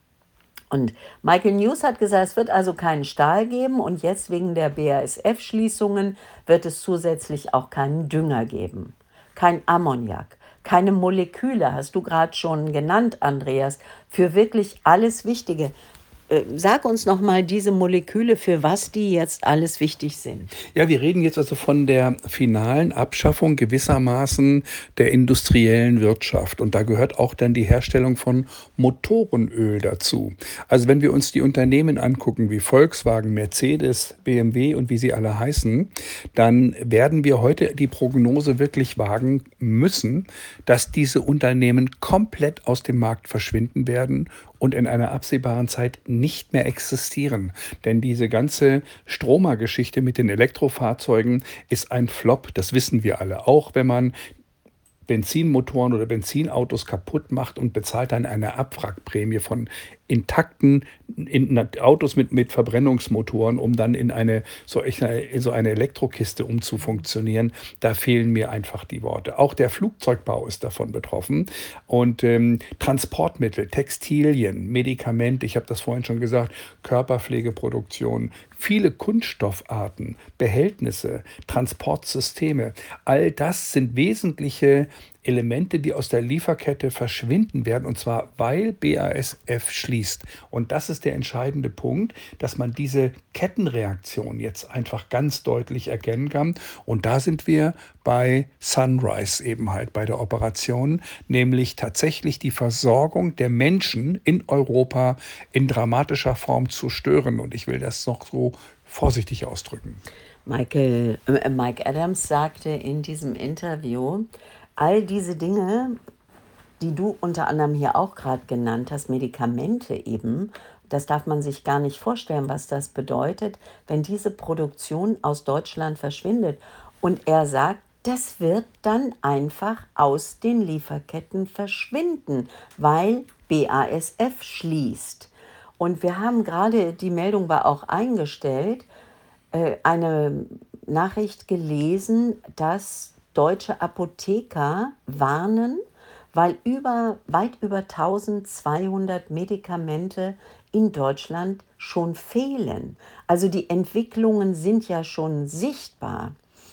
Und Michael News hat gesagt, es wird also keinen Stahl geben und jetzt wegen der B A S F-Schließungen wird es zusätzlich auch keinen Dünger geben. Kein Ammoniak, keine Moleküle, hast du gerade schon genannt, Andreas, für wirklich alles Wichtige. Äh, Sag uns noch mal diese Moleküle, für was die jetzt alles wichtig sind. Ja, wir reden jetzt also von der finalen Abschaffung gewissermaßen der industriellen Wirtschaft. Und da gehört auch dann die Herstellung von Motorenöl dazu. Also wenn wir uns die Unternehmen angucken wie Volkswagen, Mercedes, B M W und wie sie alle heißen, dann werden wir heute die Prognose wirklich wagen müssen, dass diese Unternehmen komplett aus dem Markt verschwinden werden und in einer absehbaren Zeit nicht mehr existieren. Denn diese ganze Stromer-Geschichte mit den Elektrofahrzeugen ist ein Flop. Das wissen wir alle. Auch wenn man Benzinmotoren oder Benzinautos kaputt macht und bezahlt dann eine Abwrackprämie von intakten in Autos mit, mit Verbrennungsmotoren, um dann in eine so, in so eine Elektrokiste umzufunktionieren. Da fehlen mir einfach die Worte. Auch der Flugzeugbau ist davon betroffen. Und ähm, Transportmittel, Textilien, Medikamente, ich habe das vorhin schon gesagt, Körperpflegeproduktion, viele Kunststoffarten, Behältnisse, Transportsysteme, all das sind wesentliche Elemente, die aus der Lieferkette verschwinden werden, und zwar weil B A S F schließt. Und das ist der entscheidende Punkt, dass man diese Kettenreaktion jetzt einfach ganz deutlich erkennen kann. Und da sind wir bei Sunrise eben halt bei der Operation, nämlich tatsächlich die Versorgung der Menschen in Europa in dramatischer Form zu stören. Und ich will das noch so vorsichtig ausdrücken. Michael, äh, Mike Adams sagte in diesem Interview, all diese Dinge, die du unter anderem hier auch gerade genannt hast, Medikamente eben, das darf man sich gar nicht vorstellen, was das bedeutet, wenn diese Produktion aus Deutschland verschwindet. Und er sagt, das wird dann einfach aus den Lieferketten verschwinden, weil B A S F schließt. Und wir haben gerade, die Meldung war auch eingestellt, äh, eine Nachricht gelesen, dass deutsche Apotheker warnen, weil über, weit über eintausendzweihundert Medikamente in Deutschland schon fehlen. Also die Entwicklungen sind ja schon sichtbar.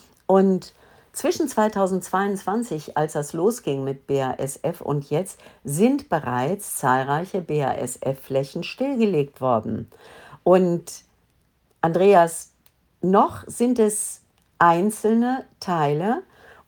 Und zwischen zweitausendzweiundzwanzig, als das losging mit B A S F, und jetzt sind bereits zahlreiche B A S F-Flächen stillgelegt worden. Und Andreas, noch sind es einzelne Teile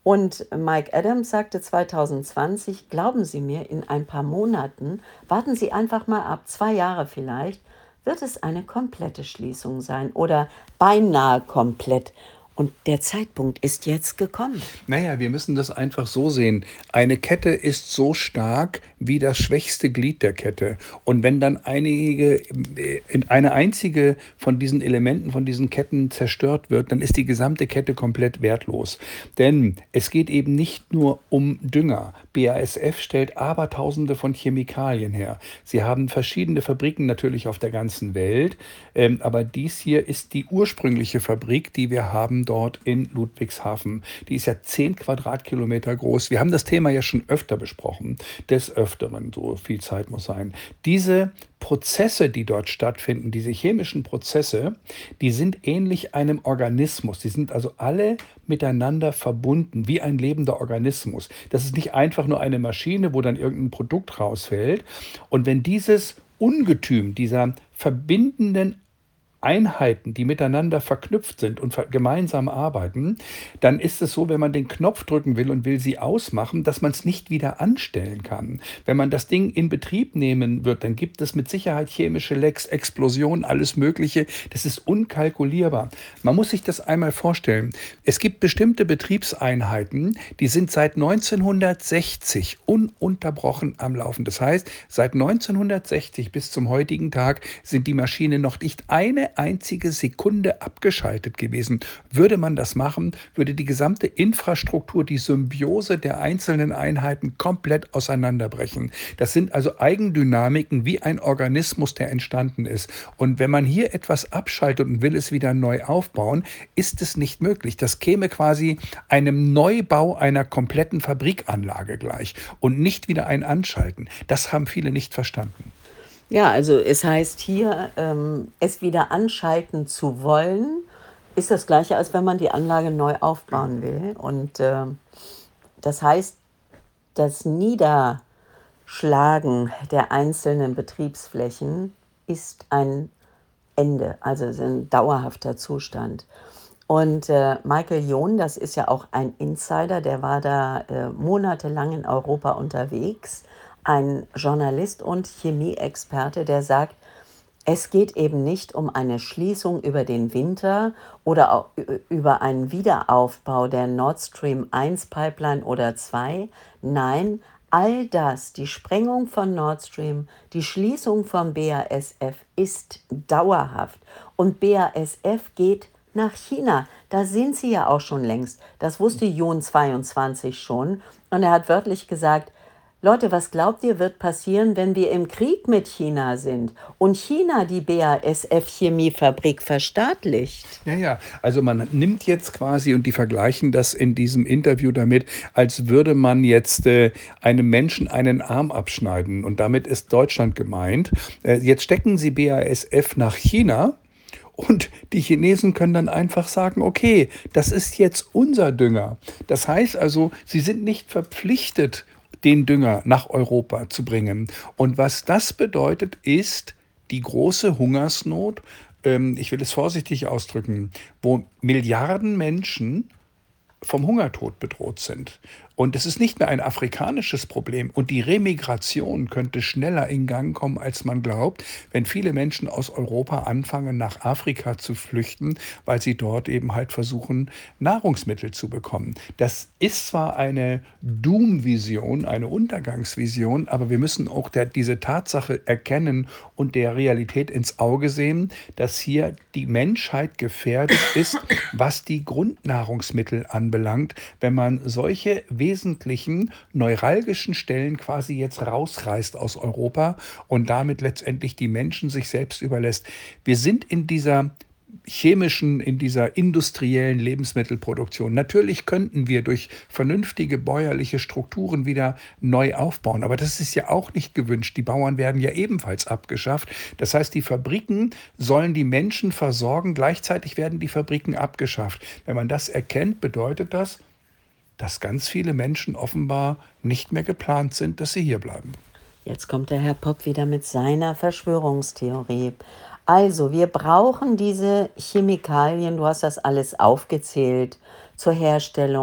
Und Mike Adams sagte zweitausendzwanzig, glauben Sie mir, in ein paar Monaten, warten Sie einfach mal ab, zwei Jahre vielleicht, wird es eine komplette Schließung sein oder beinahe komplett. Und der Zeitpunkt ist jetzt gekommen. Naja, wir müssen das einfach so sehen. Eine Kette ist so stark wie das schwächste Glied der Kette. Und wenn dann einige, äh, in eine einzige von diesen Elementen, von diesen Ketten zerstört wird, dann ist die gesamte Kette komplett wertlos. Denn es geht eben nicht nur um Dünger. B A S F stellt Abertausende von Chemikalien her. Sie haben verschiedene Fabriken natürlich auf der ganzen Welt. Ähm, aber dies hier ist die ursprüngliche Fabrik, die wir haben dort in Ludwigshafen. Die ist ja zehn Quadratkilometer groß. Wir haben das Thema ja schon öfter besprochen. Des Öfteren, so viel Zeit muss sein. Diese Prozesse, die dort stattfinden, diese chemischen Prozesse, die sind ähnlich einem Organismus. Die sind also alle miteinander verbunden, wie ein lebender Organismus. Das ist nicht einfach nur eine Maschine, wo dann irgendein Produkt rausfällt. Und wenn dieses Ungetüm dieser verbindenden Einheiten, die miteinander verknüpft sind und ver- gemeinsam arbeiten, dann ist es so, wenn man den Knopf drücken will und will sie ausmachen, dass man es nicht wieder anstellen kann. Wenn man das Ding in Betrieb nehmen wird, dann gibt es mit Sicherheit chemische Lecks, Explosionen, alles Mögliche. Das ist unkalkulierbar. Man muss sich das einmal vorstellen. Es gibt bestimmte Betriebseinheiten, die sind seit neunzehnhundertsechzig ununterbrochen am Laufen. Das heißt, seit neunzehnhundertsechzig bis zum heutigen Tag sind die Maschinen noch nicht eine einzige Sekunde abgeschaltet gewesen. Würde man das machen, würde die gesamte Infrastruktur, die Symbiose der einzelnen Einheiten komplett auseinanderbrechen. Das sind also Eigendynamiken wie ein Organismus, der entstanden ist. Und wenn man hier etwas abschaltet und will es wieder neu aufbauen, ist es nicht möglich. Das käme quasi einem Neubau einer kompletten Fabrikanlage gleich und nicht wieder ein Anschalten. Das haben viele nicht verstanden. Ja, also es heißt hier, ähm, es wieder anschalten zu wollen, ist das Gleiche, als wenn man die Anlage neu aufbauen will. Und ähm, das heißt, das Niederschlagen der einzelnen Betriebsflächen ist ein Ende, also ist ein dauerhafter Zustand. Und äh, Michael John, das ist ja auch ein Insider, der war da äh, monatelang in Europa unterwegs, ein Journalist und Chemieexperte, der sagt, es geht eben nicht um eine Schließung über den Winter oder auch ü- über einen Wiederaufbau der Nord Stream eins Pipeline oder zwei. Nein, all das, die Sprengung von Nord Stream, die Schließung vom B A S F ist dauerhaft. Und B A S F geht nach China. Da sind sie ja auch schon längst. Das wusste Jun zweiundzwanzig schon. Und er hat wörtlich gesagt, Leute, was glaubt ihr, wird passieren, wenn wir im Krieg mit China sind und China die B A S F-Chemiefabrik verstaatlicht? Ja, ja, also man nimmt jetzt quasi und die vergleichen das in diesem Interview damit, als würde man jetzt äh, einem Menschen einen Arm abschneiden und damit ist Deutschland gemeint. Äh, jetzt stecken sie B A S F nach China. Und die Chinesen können dann einfach sagen, okay, das ist jetzt unser Dünger. Das heißt also, sie sind nicht verpflichtet, den Dünger nach Europa zu bringen. Und was das bedeutet, ist die große Hungersnot, ähm, ich will es vorsichtig ausdrücken, wo Milliarden Menschen vom Hungertod bedroht sind. Und es ist nicht mehr ein afrikanisches Problem. Und die Remigration könnte schneller in Gang kommen, als man glaubt, wenn viele Menschen aus Europa anfangen, nach Afrika zu flüchten, weil sie dort eben halt versuchen, Nahrungsmittel zu bekommen. Das ist zwar eine Doom-Vision, eine Untergangsvision, aber wir müssen auch der, diese Tatsache erkennen und der Realität ins Auge sehen, dass hier die Menschheit gefährdet ist, was die Grundnahrungsmittel anbelangt, wenn man solche wesentlichen neuralgischen Stellen quasi jetzt rausreißt aus Europa und damit letztendlich die Menschen sich selbst überlässt. Wir sind in dieser chemischen, in dieser industriellen Lebensmittelproduktion. Natürlich könnten wir durch vernünftige bäuerliche Strukturen wieder neu aufbauen, aber das ist ja auch nicht gewünscht. Die Bauern werden ja ebenfalls abgeschafft. Das heißt, die Fabriken sollen die Menschen versorgen, gleichzeitig werden die Fabriken abgeschafft. Wenn man das erkennt, bedeutet das, dass ganz viele Menschen offenbar nicht mehr geplant sind, dass sie hier bleiben. Jetzt kommt der Herr Popp wieder mit seiner Verschwörungstheorie. Also, wir brauchen diese Chemikalien, du hast das alles aufgezählt, zur Herstellung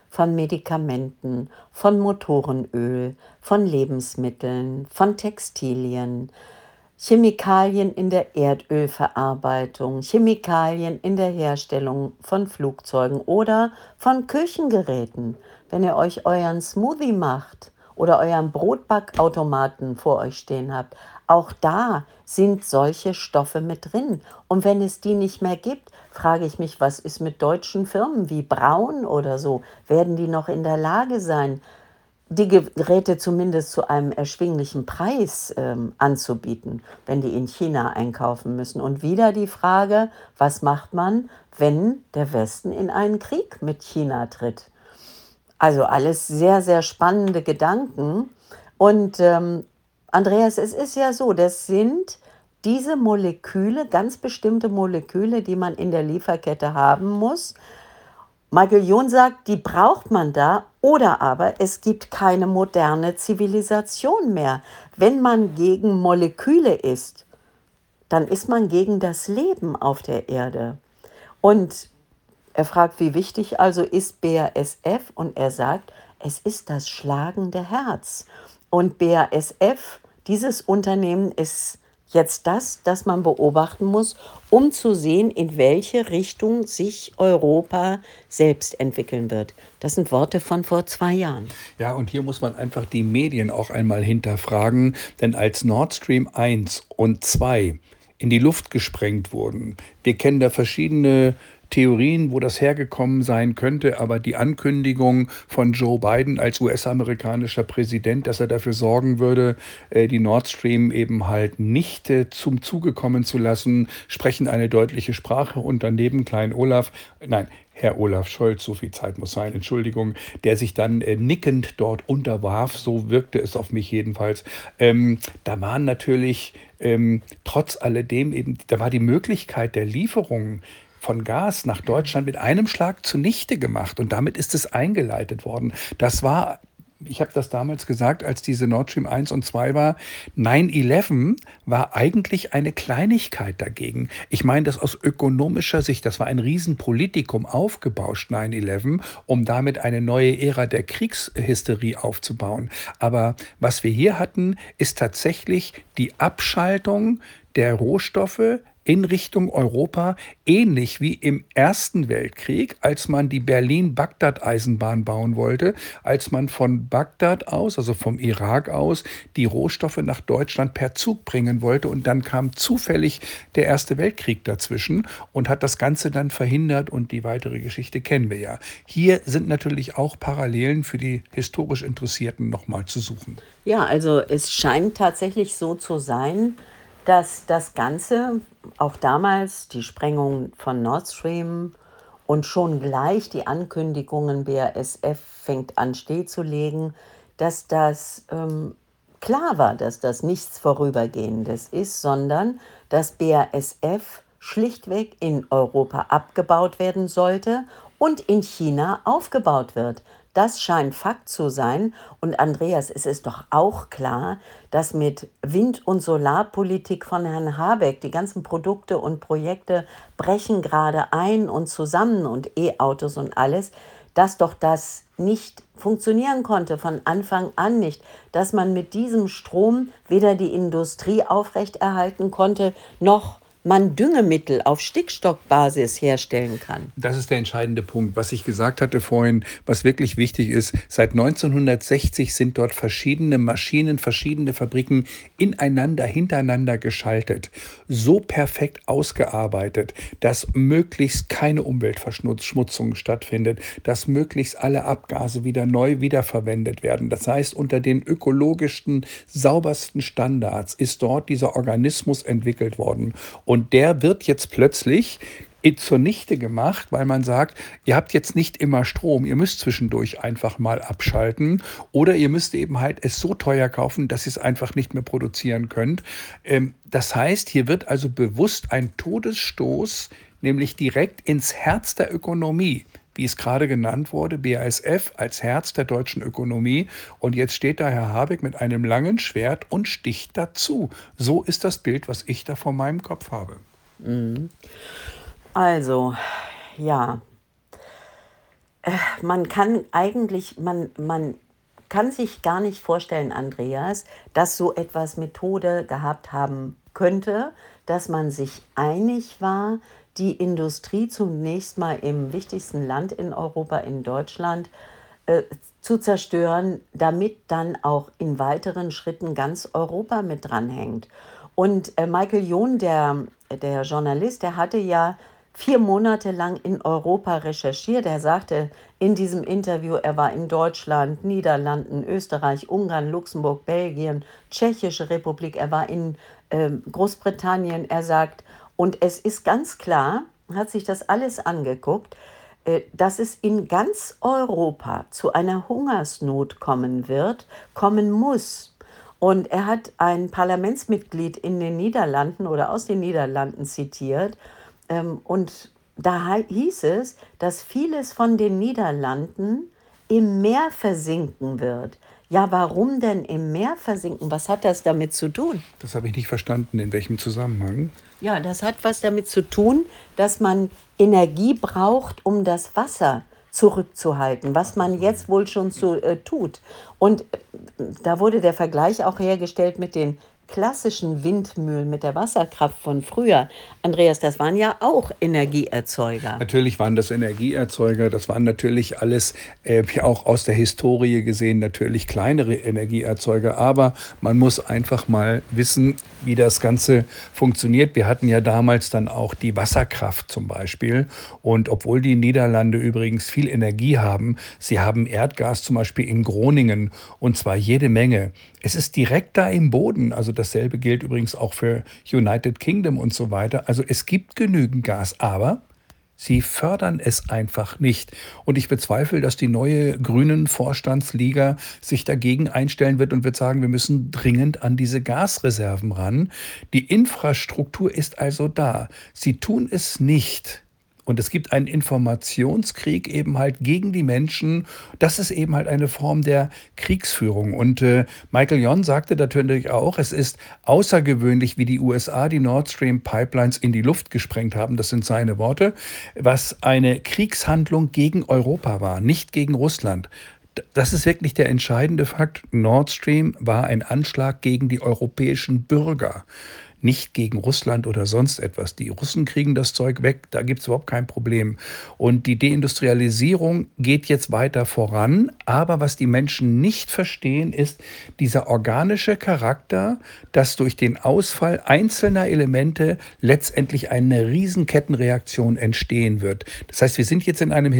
von Medikamenten, von Motorenöl, von Lebensmitteln, von Textilien, Chemikalien in der Erdölverarbeitung, Chemikalien in der Herstellung von Flugzeugen oder von Küchengeräten. Wenn ihr euch euren Smoothie macht oder euren Brotbackautomaten vor euch stehen habt, auch da sind solche Stoffe mit drin. Und wenn es die nicht mehr gibt, frage ich mich, was ist mit deutschen Firmen wie Braun oder so? Werden die noch in der Lage sein, die Geräte zumindest zu einem erschwinglichen Preis ähm, anzubieten, wenn die in China einkaufen müssen? Und wieder die Frage, was macht man, wenn der Westen in einen Krieg mit China tritt? Also alles sehr, sehr spannende Gedanken. Und ähm, Andreas, es ist ja so, das sind diese Moleküle, ganz bestimmte Moleküle, die man in der Lieferkette haben muss. Michael John sagt, die braucht man da, oder aber es gibt keine moderne Zivilisation mehr. Wenn man gegen Moleküle ist, dann ist man gegen das Leben auf der Erde. Und er fragt, wie wichtig also ist B A S F? Und er sagt, es ist das schlagende Herz. Und B A S F, dieses Unternehmen, ist jetzt das, das man beobachten muss, um zu sehen, in welche Richtung sich Europa selbst entwickeln wird. Das sind Worte von vor zwei Jahren. Ja, und hier muss man einfach die Medien auch einmal hinterfragen, denn als Nord Stream eins und zwei in die Luft gesprengt wurden, wir kennen da verschiedene Theorien, wo das hergekommen sein könnte, aber die Ankündigung von Joe Biden als U S-amerikanischer Präsident, dass er dafür sorgen würde, äh, die Nord Stream eben halt nicht äh, zum Zuge kommen zu lassen, sprechen eine deutliche Sprache. Und daneben Klein Olaf, nein, Herr Olaf Scholz, so viel Zeit muss sein, Entschuldigung, der sich dann äh, nickend dort unterwarf, so wirkte es auf mich jedenfalls. Ähm, da waren natürlich ähm, trotz alledem eben, da war die Möglichkeit der Lieferung von Gas nach Deutschland mit einem Schlag zunichte gemacht. Und damit ist es eingeleitet worden. Das war, ich habe das damals gesagt, als diese Nord Stream eins und zwei war, neun elf war eigentlich eine Kleinigkeit dagegen. Ich meine das aus ökonomischer Sicht. Das war ein Riesenpolitikum aufgebauscht, neun elf, um damit eine neue Ära der Kriegshysterie aufzubauen. Aber was wir hier hatten, ist tatsächlich die Abschaltung der Rohstoffe in Richtung Europa, ähnlich wie im Ersten Weltkrieg, als man die Berlin-Bagdad-Eisenbahn bauen wollte, als man von Bagdad aus, also vom Irak aus, die Rohstoffe nach Deutschland per Zug bringen wollte. Und dann kam zufällig der Erste Weltkrieg dazwischen und hat das Ganze dann verhindert, und die weitere Geschichte kennen wir ja. Hier sind natürlich auch Parallelen für die historisch Interessierten nochmal zu suchen. Ja, also es scheint tatsächlich so zu sein, dass das Ganze, auch damals die Sprengung von Nord Stream und schon gleich die Ankündigungen, B A S F fängt an stillzulegen, dass das ähm, klar war, dass das nichts Vorübergehendes ist, sondern dass B A S F schlichtweg in Europa abgebaut werden sollte und in China aufgebaut wird. Das scheint Fakt zu sein. Und Andreas, es ist doch auch klar, dass mit Wind- und Solarpolitik von Herrn Habeck die ganzen Produkte und Projekte brechen gerade ein und zusammen und E-Autos und alles, dass doch das nicht funktionieren konnte, von Anfang an nicht, dass man mit diesem Strom weder die Industrie aufrechterhalten konnte, noch man Düngemittel auf Stickstoffbasis herstellen kann. Das ist der entscheidende Punkt. Was ich gesagt hatte vorhin, was wirklich wichtig ist, seit neunzehnhundertsechzig sind dort verschiedene Maschinen, verschiedene Fabriken ineinander, hintereinander geschaltet. So perfekt ausgearbeitet, dass möglichst keine Umweltverschmutzung stattfindet, dass möglichst alle Abgase wieder neu wiederverwendet werden. Das heißt, unter den ökologischsten, saubersten Standards ist dort dieser Organismus entwickelt worden. Und Und der wird jetzt plötzlich zunichte gemacht, weil man sagt, ihr habt jetzt nicht immer Strom, ihr müsst zwischendurch einfach mal abschalten oder ihr müsst eben halt es so teuer kaufen, dass ihr es einfach nicht mehr produzieren könnt. Das heißt, hier wird also bewusst ein Todesstoß, nämlich direkt ins Herz der Ökonomie, wie es gerade genannt wurde, B A S F als Herz der deutschen Ökonomie. Und jetzt steht da Herr Habeck mit einem langen Schwert und sticht dazu. So ist das Bild, was ich da vor meinem Kopf habe. Mhm. Also, ja, Man kann eigentlich, man, man kann sich gar nicht vorstellen, Andreas, dass so etwas Methode gehabt haben könnte, dass man sich einig war, die Industrie zunächst mal im wichtigsten Land in Europa, in Deutschland, äh, zu zerstören, damit dann auch in weiteren Schritten ganz Europa mit dranhängt. Und äh, Michael John, der, der Journalist, der hatte ja vier Monate lang in Europa recherchiert. Er sagte in diesem Interview, er war in Deutschland, Niederlanden, Österreich, Ungarn, Luxemburg, Belgien, Tschechische Republik, er war in ähm, Großbritannien. Er sagt, und es ist ganz klar, hat sich das alles angeguckt, äh, dass es in ganz Europa zu einer Hungersnot kommen wird, kommen muss. Und er hat ein Parlamentsmitglied in den Niederlanden oder aus den Niederlanden zitiert. Ähm, und da hei- hieß es, dass vieles von den Niederlanden im Meer versinken wird. Ja, warum denn im Meer versinken? Was hat das damit zu tun? Das habe ich nicht verstanden, in welchem Zusammenhang. Ja, das hat was damit zu tun, dass man Energie braucht, um das Wasser zurückzuhalten, was man jetzt wohl schon so äh, tut. Und äh, da wurde der Vergleich auch hergestellt mit den klassischen Windmühlen, mit der Wasserkraft von früher. Andreas, das waren ja auch Energieerzeuger. Natürlich waren das Energieerzeuger, das waren natürlich alles, äh, ja auch aus der Historie gesehen, natürlich kleinere Energieerzeuger. Aber man muss einfach mal wissen, wie das Ganze funktioniert. Wir hatten ja damals dann auch die Wasserkraft zum Beispiel. Und obwohl die Niederlande übrigens viel Energie haben, sie haben Erdgas zum Beispiel in Groningen und zwar jede Menge. Es ist direkt da im Boden. Also dasselbe gilt übrigens auch für United Kingdom und so weiter. Also es gibt genügend Gas, aber sie fördern es einfach nicht. Und ich bezweifle, dass die neue grünen Vorstandsliga sich dagegen einstellen wird und wird sagen, wir müssen dringend an diese Gasreserven ran. Die Infrastruktur ist also da. Sie tun es nicht. Und es gibt einen Informationskrieg eben halt gegen die Menschen. Das ist eben halt eine Form der Kriegsführung. Und äh, Michael Yon sagte natürlich auch, es ist außergewöhnlich, wie die U S A die Nord Stream Pipelines in die Luft gesprengt haben. Das sind seine Worte, was eine Kriegshandlung gegen Europa war, nicht gegen Russland. Das ist wirklich der entscheidende Fakt. Nord Stream war ein Anschlag gegen die europäischen Bürger, nicht gegen Russland oder sonst etwas. Die Russen kriegen das Zeug weg, da gibt es überhaupt kein Problem. Und die Deindustrialisierung geht jetzt weiter voran. Aber was die Menschen nicht verstehen, ist dieser organische Charakter, dass durch den Ausfall einzelner Elemente letztendlich eine Riesenkettenreaktion entstehen wird. Das heißt, wir sind jetzt in einem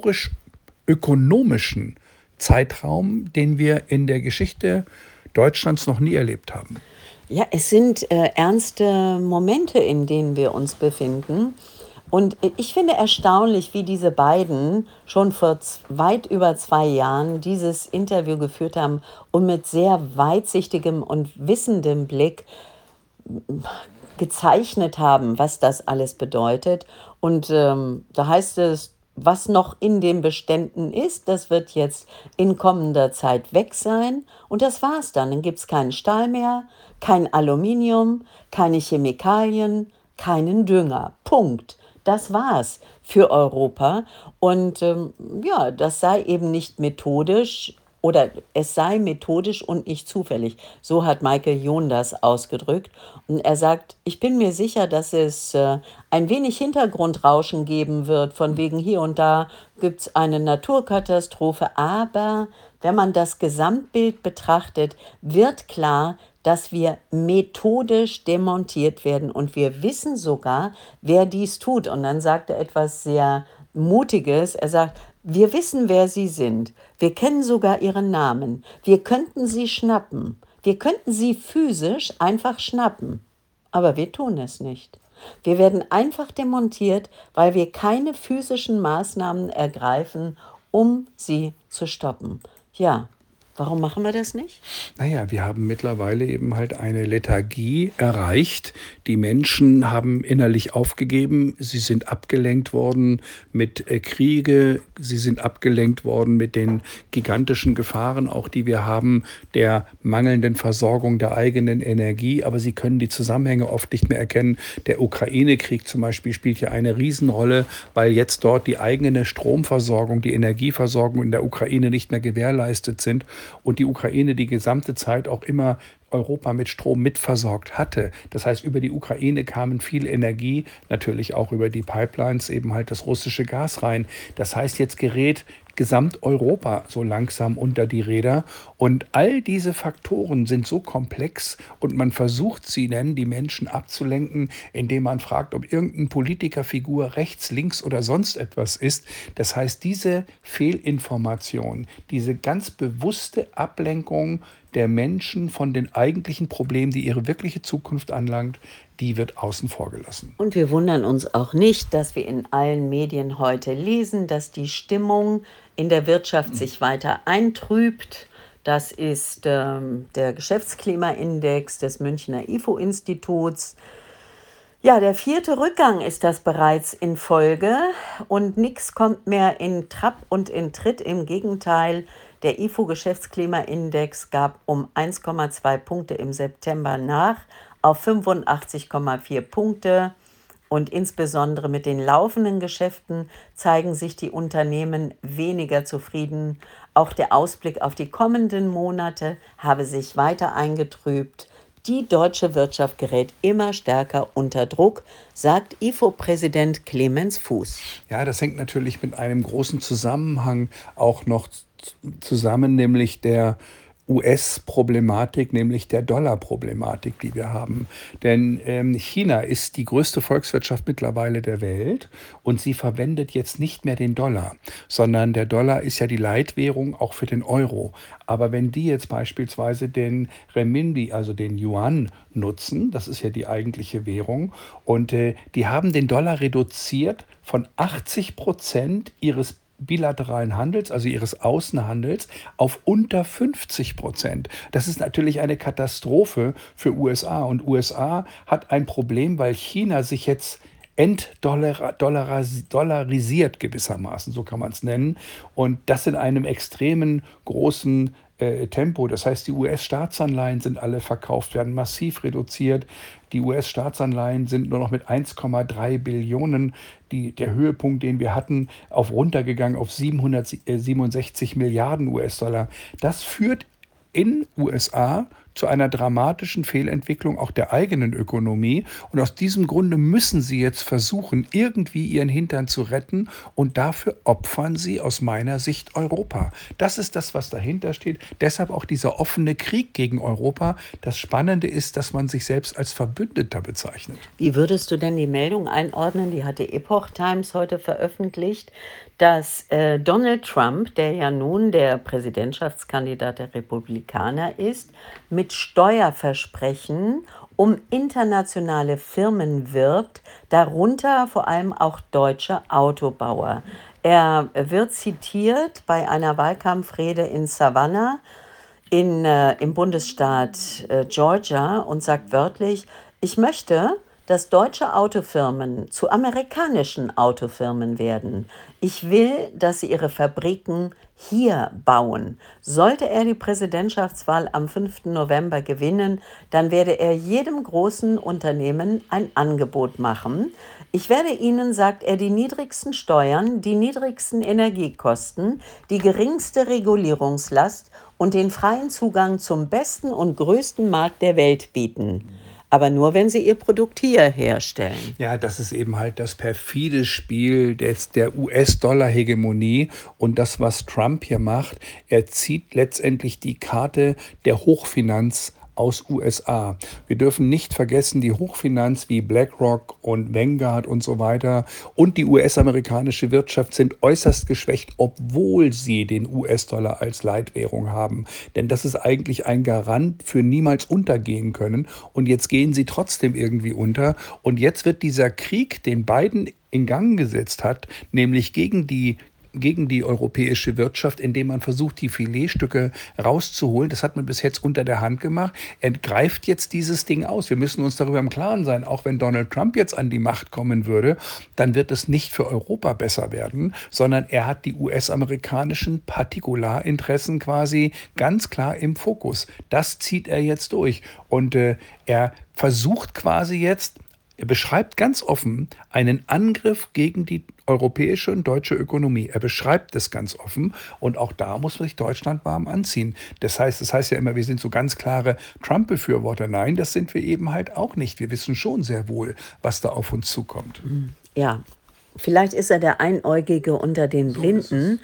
historisch-ökonomischen Zeitraum, den wir in der Geschichte Deutschlands noch nie erlebt haben. Ja, es sind äh, ernste Momente, in denen wir uns befinden. Und äh, ich finde erstaunlich, wie diese beiden schon vor z- weit über zwei Jahren dieses Interview geführt haben und mit sehr weitsichtigem und wissendem Blick gezeichnet haben, was das alles bedeutet. Und ähm, da heißt es, was noch in den Beständen ist, das wird jetzt in kommender Zeit weg sein. Und das war's dann. Dann gibt es keinen Stahl mehr, kein Aluminium, keine Chemikalien, keinen Dünger. Punkt. Das war's für Europa. Und ähm, ja, das sei eben nicht methodisch oder es sei methodisch und nicht zufällig. So hat Michael John das ausgedrückt. Und er sagt, ich bin mir sicher, dass es äh, ein wenig Hintergrundrauschen geben wird, von wegen hier und da gibt es eine Naturkatastrophe. Aber wenn man das Gesamtbild betrachtet, wird klar, dass wir methodisch demontiert werden. Und wir wissen sogar, wer dies tut. Und dann sagt er etwas sehr Mutiges. Er sagt, wir wissen, wer sie sind. Wir kennen sogar ihren Namen. Wir könnten sie schnappen. Wir könnten sie physisch einfach schnappen. Aber wir tun es nicht. Wir werden einfach demontiert, weil wir keine physischen Maßnahmen ergreifen, um sie zu stoppen. Ja, Warum machen wir das nicht? Naja, wir haben mittlerweile eben halt eine Lethargie erreicht. Die Menschen haben innerlich aufgegeben. Sie sind abgelenkt worden mit äh, Kriege. Sie sind abgelenkt worden mit den gigantischen Gefahren, auch die wir haben, der mangelnden Versorgung der eigenen Energie. Aber sie können die Zusammenhänge oft nicht mehr erkennen. Der Ukraine-Krieg zum Beispiel spielt ja eine Riesenrolle, weil jetzt dort die eigene Stromversorgung, die Energieversorgung in der Ukraine nicht mehr gewährleistet sind und die Ukraine die gesamte Zeit auch immer Europa mit Strom mitversorgt hatte. Das heißt, über die Ukraine kamen viel Energie, natürlich auch über die Pipelines eben halt das russische Gas rein. Das heißt, jetzt gerät Gesamteuropa so langsam unter die Räder. Und all diese Faktoren sind so komplex und man versucht sie dann, die Menschen abzulenken, indem man fragt, ob irgendeine Politikerfigur rechts, links oder sonst etwas ist. Das heißt, diese Fehlinformation, diese ganz bewusste Ablenkung der Menschen von den eigentlichen Problemen, die ihre wirkliche Zukunft anlangt, die wird außen vor gelassen. Und wir wundern uns auch nicht, dass wir in allen Medien heute lesen, dass die Stimmung in der Wirtschaft sich weiter eintrübt. Das ist ähm, der Geschäftsklimaindex des Münchner I F O-Instituts. Ja, der vierte Rückgang ist das bereits in Folge und nichts kommt mehr in Trab und in Tritt. Im Gegenteil, der I F O-Geschäftsklimaindex gab um eins Komma zwei Punkte im September nach auf fünfundachtzig Komma vier Punkte. Und insbesondere mit den laufenden Geschäften zeigen sich die Unternehmen weniger zufrieden. Auch der Ausblick auf die kommenden Monate habe sich weiter eingetrübt. Die deutsche Wirtschaft gerät immer stärker unter Druck, sagt I F O-Präsident Clemens Fuß. Ja, das hängt natürlich mit einem großen Zusammenhang auch noch zusammen, nämlich der U S-Problematik, nämlich der Dollar-Problematik, die wir haben. Denn ähm, China ist die größte Volkswirtschaft mittlerweile der Welt und sie verwendet jetzt nicht mehr den Dollar, sondern der Dollar ist ja die Leitwährung auch für den Euro. Aber wenn die jetzt beispielsweise den Renminbi, also den Yuan, nutzen, das ist ja die eigentliche Währung, und äh, die haben den Dollar reduziert von achtzig Prozent ihres bilateralen Handels, also ihres Außenhandels, auf unter fünfzig Prozent. Das ist natürlich eine Katastrophe für U S A. Und U S A hat ein Problem, weil China sich jetzt entdollarisiert gewissermaßen, so kann man es nennen. Und das in einem extremen großen äh, Tempo. Das heißt, die U S-Staatsanleihen sind alle verkauft, werden massiv reduziert. Die U S-Staatsanleihen sind nur noch mit eins Komma drei Billionen, die, der Höhepunkt, den wir hatten, auf runtergegangen auf siebenhundertsiebenundsechzig Milliarden U S-Dollar. Das führt in U S A zu einer dramatischen Fehlentwicklung auch der eigenen Ökonomie. Und aus diesem Grunde müssen sie jetzt versuchen, irgendwie ihren Hintern zu retten. Und dafür opfern sie aus meiner Sicht Europa. Das ist das, was dahinter steht. Deshalb auch dieser offene Krieg gegen Europa. Das Spannende ist, dass man sich selbst als Verbündeter bezeichnet. Wie würdest du denn die Meldung einordnen? Die hatte Epoch Times heute veröffentlicht, dass äh, Donald Trump, der ja nun der Präsidentschaftskandidat der Republikaner ist, mit Steuerversprechen um internationale Firmen wirbt, darunter vor allem auch deutsche Autobauer. Er wird zitiert bei einer Wahlkampfrede in Savannah in, äh, im Bundesstaat äh, Georgia und sagt wörtlich: Ich möchte, dass deutsche Autofirmen zu amerikanischen Autofirmen werden. Ich will, dass sie ihre Fabriken hier bauen. Sollte er die Präsidentschaftswahl am fünften November gewinnen, dann werde er jedem großen Unternehmen ein Angebot machen. Ich werde Ihnen, sagt er, die niedrigsten Steuern, die niedrigsten Energiekosten, die geringste Regulierungslast und den freien Zugang zum besten und größten Markt der Welt bieten. Aber nur, wenn sie ihr Produkt hier herstellen. Ja, das ist eben halt das perfide Spiel des, der U S-Dollar-Hegemonie und das, was Trump hier macht. Er zieht letztendlich die Karte der Hochfinanz aus U S A. Wir dürfen nicht vergessen, die Hochfinanz wie BlackRock und Vanguard und so weiter und die U S-amerikanische Wirtschaft sind äußerst geschwächt, obwohl sie den U S-Dollar als Leitwährung haben. Denn das ist eigentlich ein Garant für niemals untergehen können. Und jetzt gehen sie trotzdem irgendwie unter. Und jetzt wird dieser Krieg, den Biden in Gang gesetzt hat, nämlich gegen die gegen die europäische Wirtschaft, indem man versucht, die Filetstücke rauszuholen. Das hat man bis jetzt unter der Hand gemacht. Er greift jetzt dieses Ding aus. Wir müssen uns darüber im Klaren sein, auch wenn Donald Trump jetzt an die Macht kommen würde, dann wird es nicht für Europa besser werden, sondern er hat die U S-amerikanischen Partikularinteressen quasi ganz klar im Fokus. Das zieht er jetzt durch. Und äh, er versucht quasi jetzt, er beschreibt ganz offen einen Angriff gegen die europäische und deutsche Ökonomie. Er beschreibt das ganz offen und auch da muss sich Deutschland warm anziehen. Das heißt, das heißt ja immer, wir sind so ganz klare Trump-Befürworter. Nein, das sind wir eben halt auch nicht. Wir wissen schon sehr wohl, was da auf uns zukommt. Ja, vielleicht ist er der Einäugige unter den Blinden.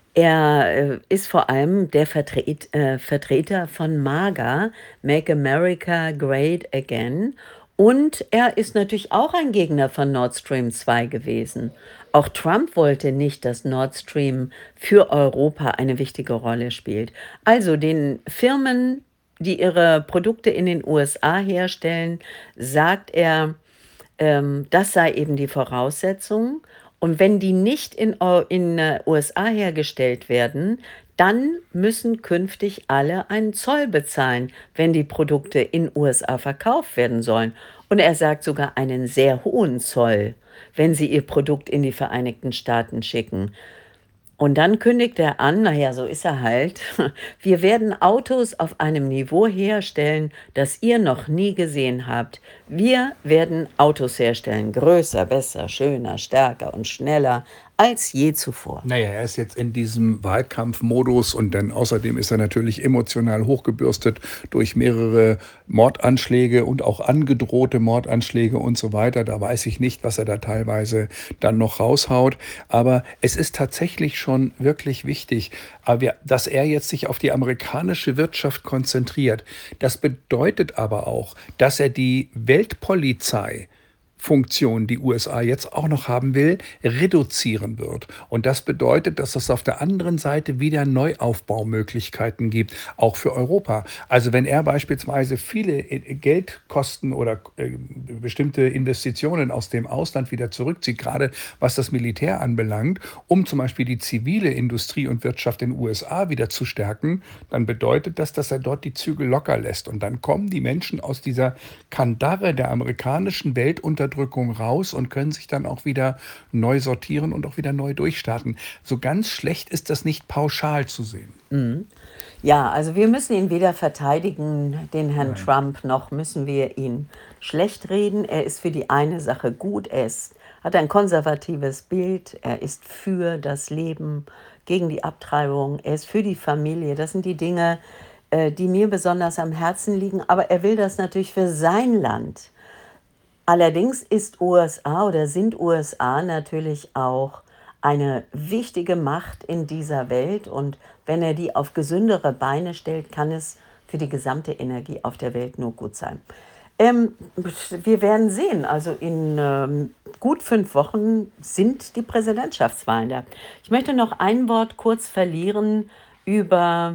Er äh, ist vor allem der Vertret, äh, Vertreter von MAGA, Make America Great Again. Und er ist natürlich auch ein Gegner von Nord Stream zwei gewesen. Auch Trump wollte nicht, dass Nord Stream für Europa eine wichtige Rolle spielt. Also den Firmen, die ihre Produkte in den U S A herstellen, sagt er, ähm, das sei eben die Voraussetzung. Und wenn die nicht in, Eu- in äh, U S A hergestellt werden, dann müssen künftig alle einen Zoll bezahlen, wenn die Produkte in U S A verkauft werden sollen. Und er sagt sogar einen sehr hohen Zoll, wenn sie ihr Produkt in die Vereinigten Staaten schicken. Und dann kündigt er an, naja, so ist er halt, wir werden Autos auf einem Niveau herstellen, das ihr noch nie gesehen habt. Wir werden Autos herstellen, größer, besser, schöner, stärker und schneller als je zuvor. Naja, er ist jetzt in diesem Wahlkampfmodus und dann außerdem ist er natürlich emotional hochgebürstet durch mehrere Mordanschläge und auch angedrohte Mordanschläge und so weiter. Da weiß ich nicht, was er da teilweise dann noch raushaut. Aber es ist tatsächlich schon wirklich wichtig, dass er jetzt sich auf die amerikanische Wirtschaft konzentriert. Das bedeutet aber auch, dass er die Weltpolizei Funktion, die U S A jetzt auch noch haben will, reduzieren wird. Und das bedeutet, dass es auf der anderen Seite wieder Neuaufbaumöglichkeiten gibt, auch für Europa. Also wenn er beispielsweise viele Geldkosten oder äh, bestimmte Investitionen aus dem Ausland wieder zurückzieht, gerade was das Militär anbelangt, um zum Beispiel die zivile Industrie und Wirtschaft in den U S A wieder zu stärken, dann bedeutet das, dass er dort die Zügel locker lässt. Und dann kommen die Menschen aus dieser Kandare der amerikanischen Weltunterdrückung raus und können sich dann auch wieder neu sortieren und auch wieder neu durchstarten. So ganz schlecht ist das nicht pauschal zu sehen. Ja, also wir müssen ihn weder verteidigen, den Herrn Nein. Trump, noch müssen wir ihn schlecht reden. Er ist für die eine Sache gut, er ist, hat ein konservatives Bild, er ist für das Leben, gegen die Abtreibung, er ist für die Familie. Das sind die Dinge, äh, die mir besonders am Herzen liegen, aber er will das natürlich für sein Land. Allerdings ist U S A oder sind U S A natürlich auch eine wichtige Macht in dieser Welt. Und wenn er die auf gesündere Beine stellt, kann es für die gesamte Energie auf der Welt nur gut sein. Ähm, wir werden sehen. Also in ähm, gut fünf Wochen sind die Präsidentschaftswahlen da. Ich möchte noch ein Wort kurz verlieren über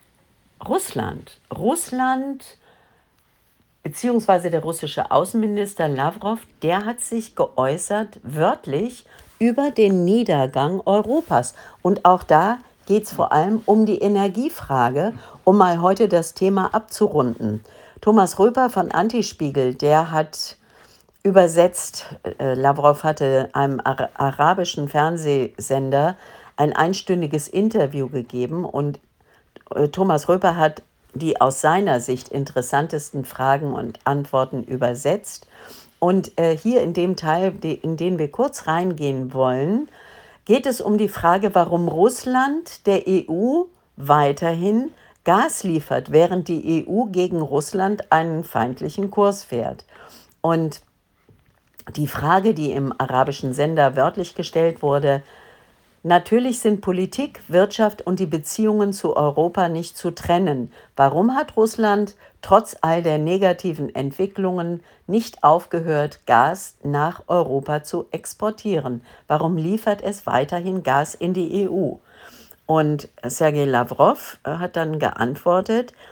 Russland. Russland beziehungsweise der russische Außenminister Lavrov, der hat sich geäußert, wörtlich, über den Niedergang Europas. Und auch da geht es vor allem um die Energiefrage, um mal heute das Thema abzurunden. Thomas Röper von Antispiegel, der hat übersetzt, äh, Lavrov hatte einem ara- arabischen Fernsehsender ein einstündiges Interview gegeben und äh, Thomas Röper hat die aus seiner Sicht interessantesten Fragen und Antworten übersetzt. Und äh, hier in dem Teil, die, in den wir kurz reingehen wollen, geht es um die Frage, warum Russland der E U weiterhin Gas liefert, während die E U gegen Russland einen feindlichen Kurs fährt. Und die Frage, die im arabischen Sender wörtlich gestellt wurde: Natürlich sind Politik, Wirtschaft und die Beziehungen zu Europa nicht zu trennen. Warum hat Russland trotz all der negativen Entwicklungen nicht aufgehört, Gas nach Europa zu exportieren? Warum liefert es weiterhin Gas in die E U? Und Sergei Lavrov hat dann geantwortet,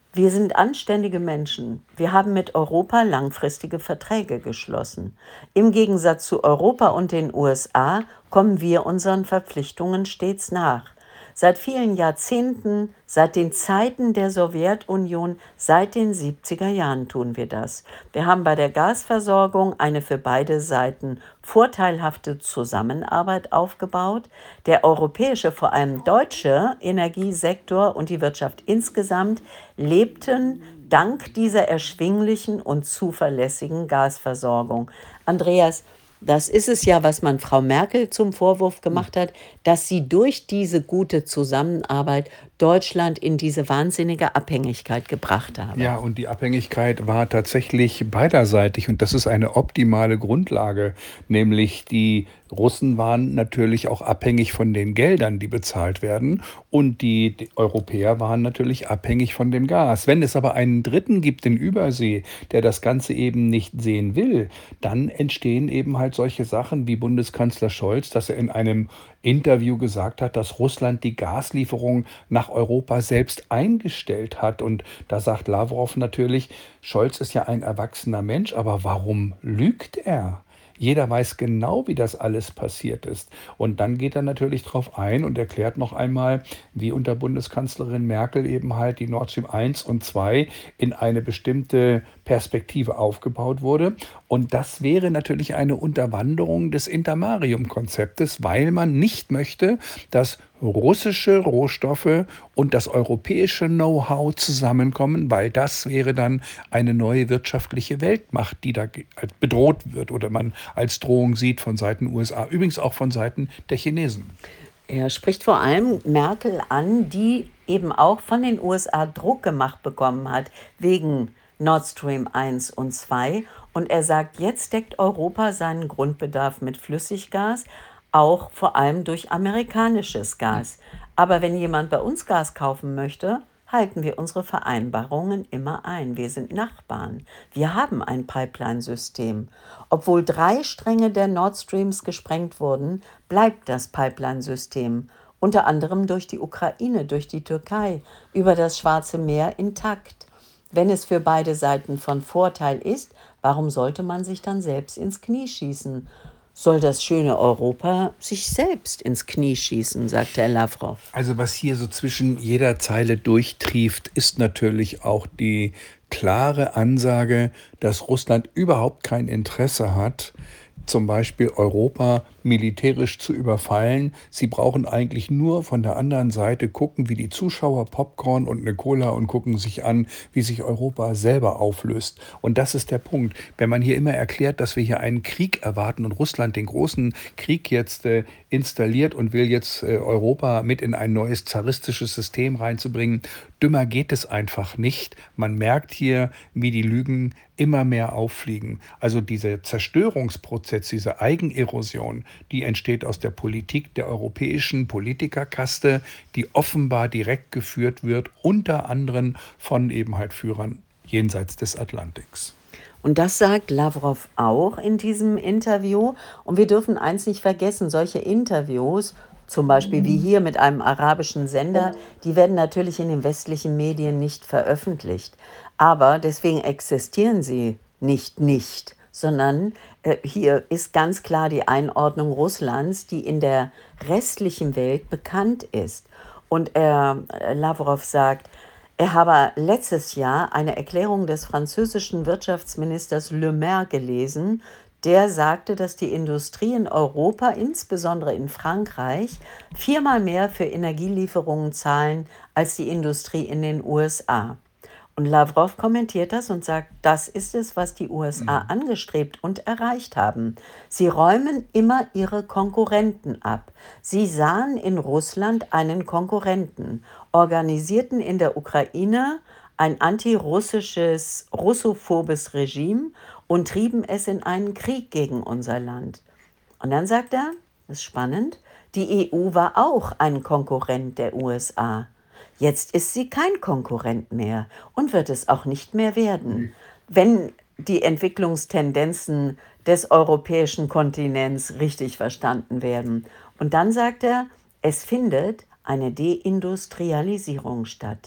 Wir sind anständige Menschen. Wir haben mit Europa langfristige Verträge geschlossen. Im Gegensatz zu Europa und den U S A kommen wir unseren Verpflichtungen stets nach. Seit vielen Jahrzehnten, seit den Zeiten der Sowjetunion, seit den siebziger Jahren tun wir das. Wir haben bei der Gasversorgung eine für beide Seiten vorteilhafte Zusammenarbeit aufgebaut. Der europäische, vor allem deutsche Energiesektor und die Wirtschaft insgesamt lebten dank dieser erschwinglichen und zuverlässigen Gasversorgung. Andreas, das ist es ja, was man Frau Merkel zum Vorwurf gemacht hat, dass sie durch diese gute Zusammenarbeit Deutschland in diese wahnsinnige Abhängigkeit gebracht habe. Ja, und die Abhängigkeit war tatsächlich beiderseitig und das ist eine optimale Grundlage, nämlich die Russen waren natürlich auch abhängig von den Geldern, die bezahlt werden und die, die Europäer waren natürlich abhängig von dem Gas. Wenn es aber einen Dritten gibt in Übersee, der das Ganze eben nicht sehen will, dann entstehen eben halt solche Sachen wie Bundeskanzler Scholz, dass er in einem Interview gesagt hat, dass Russland die Gaslieferung nach Europa selbst eingestellt hat. Und da sagt Lavrov natürlich, Scholz ist ja ein erwachsener Mensch, aber warum lügt er? Jeder weiß genau, wie das alles passiert ist. Und dann geht er natürlich darauf ein und erklärt noch einmal, wie unter Bundeskanzlerin Merkel eben halt die Nord Stream eins und zwei in eine bestimmte Perspektive aufgebaut wurde. Und das wäre natürlich eine Unterwanderung des Intermarium-Konzeptes, weil man nicht möchte, dass russische Rohstoffe und das europäische Know-how zusammenkommen, weil das wäre dann eine neue wirtschaftliche Weltmacht, die da ge- bedroht wird oder man als Drohung sieht von Seiten U S A, übrigens auch von Seiten der Chinesen. Er spricht vor allem Merkel an, die eben auch von den U S A Druck gemacht bekommen hat wegen Nord Stream eins und zwei. Und er sagt, jetzt deckt Europa seinen Grundbedarf mit Flüssiggas, auch vor allem durch amerikanisches Gas. Aber wenn jemand bei uns Gas kaufen möchte, halten wir unsere Vereinbarungen immer ein. Wir sind Nachbarn. Wir haben ein Pipeline-System. Obwohl drei Stränge der Nord Streams gesprengt wurden, bleibt das Pipeline-System, unter anderem durch die Ukraine, durch die Türkei, über das Schwarze Meer intakt. Wenn es für beide Seiten von Vorteil ist, warum sollte man sich dann selbst ins Knie schießen? Soll das schöne Europa sich selbst ins Knie schießen, sagt Herr Lavrov. Also was hier so zwischen jeder Zeile durchtrieft, ist natürlich auch die klare Ansage, dass Russland überhaupt kein Interesse hat, zum Beispiel Europa militärisch zu überfallen. Sie brauchen eigentlich nur von der anderen Seite gucken, wie die Zuschauer Popcorn und eine Cola und gucken sich an, wie sich Europa selber auflöst. Und das ist der Punkt. Wenn man hier immer erklärt, dass wir hier einen Krieg erwarten und Russland den großen Krieg jetzt äh, installiert und will jetzt äh, Europa mit in ein neues zaristisches System reinzubringen, dümmer geht es einfach nicht. Man merkt hier, wie die Lügen immer mehr auffliegen. Also dieser Zerstörungsprozess, diese Eigenerosion, die entsteht aus der Politik der europäischen Politikerkaste, die offenbar direkt geführt wird, unter anderem von eben halt Führern jenseits des Atlantiks. Und das sagt Lavrov auch in diesem Interview. Und wir dürfen eins nicht vergessen, solche Interviews, zum Beispiel wie hier mit einem arabischen Sender, die werden natürlich in den westlichen Medien nicht veröffentlicht. Aber deswegen existieren sie nicht nicht, sondern äh, hier ist ganz klar die Einordnung Russlands, die in der restlichen Welt bekannt ist. Und er, äh, Lavrov sagt, er habe letztes Jahr eine Erklärung des französischen Wirtschaftsministers Le Maire gelesen, der sagte, dass die Industrie in Europa, insbesondere in Frankreich, viermal mehr für Energielieferungen zahlen als die Industrie in den U S A. Und Lavrov kommentiert das und sagt, das ist es, was die U S A angestrebt und erreicht haben. Sie räumen immer ihre Konkurrenten ab. Sie sahen in Russland einen Konkurrenten, organisierten in der Ukraine ein antirussisches, russophobes Regime und trieben es in einen Krieg gegen unser Land. Und dann sagt er, das ist spannend, die E U war auch ein Konkurrent der U S A. Jetzt ist sie kein Konkurrent mehr und wird es auch nicht mehr werden, wenn die Entwicklungstendenzen des europäischen Kontinents richtig verstanden werden. Und dann sagt er, es findet eine Deindustrialisierung statt.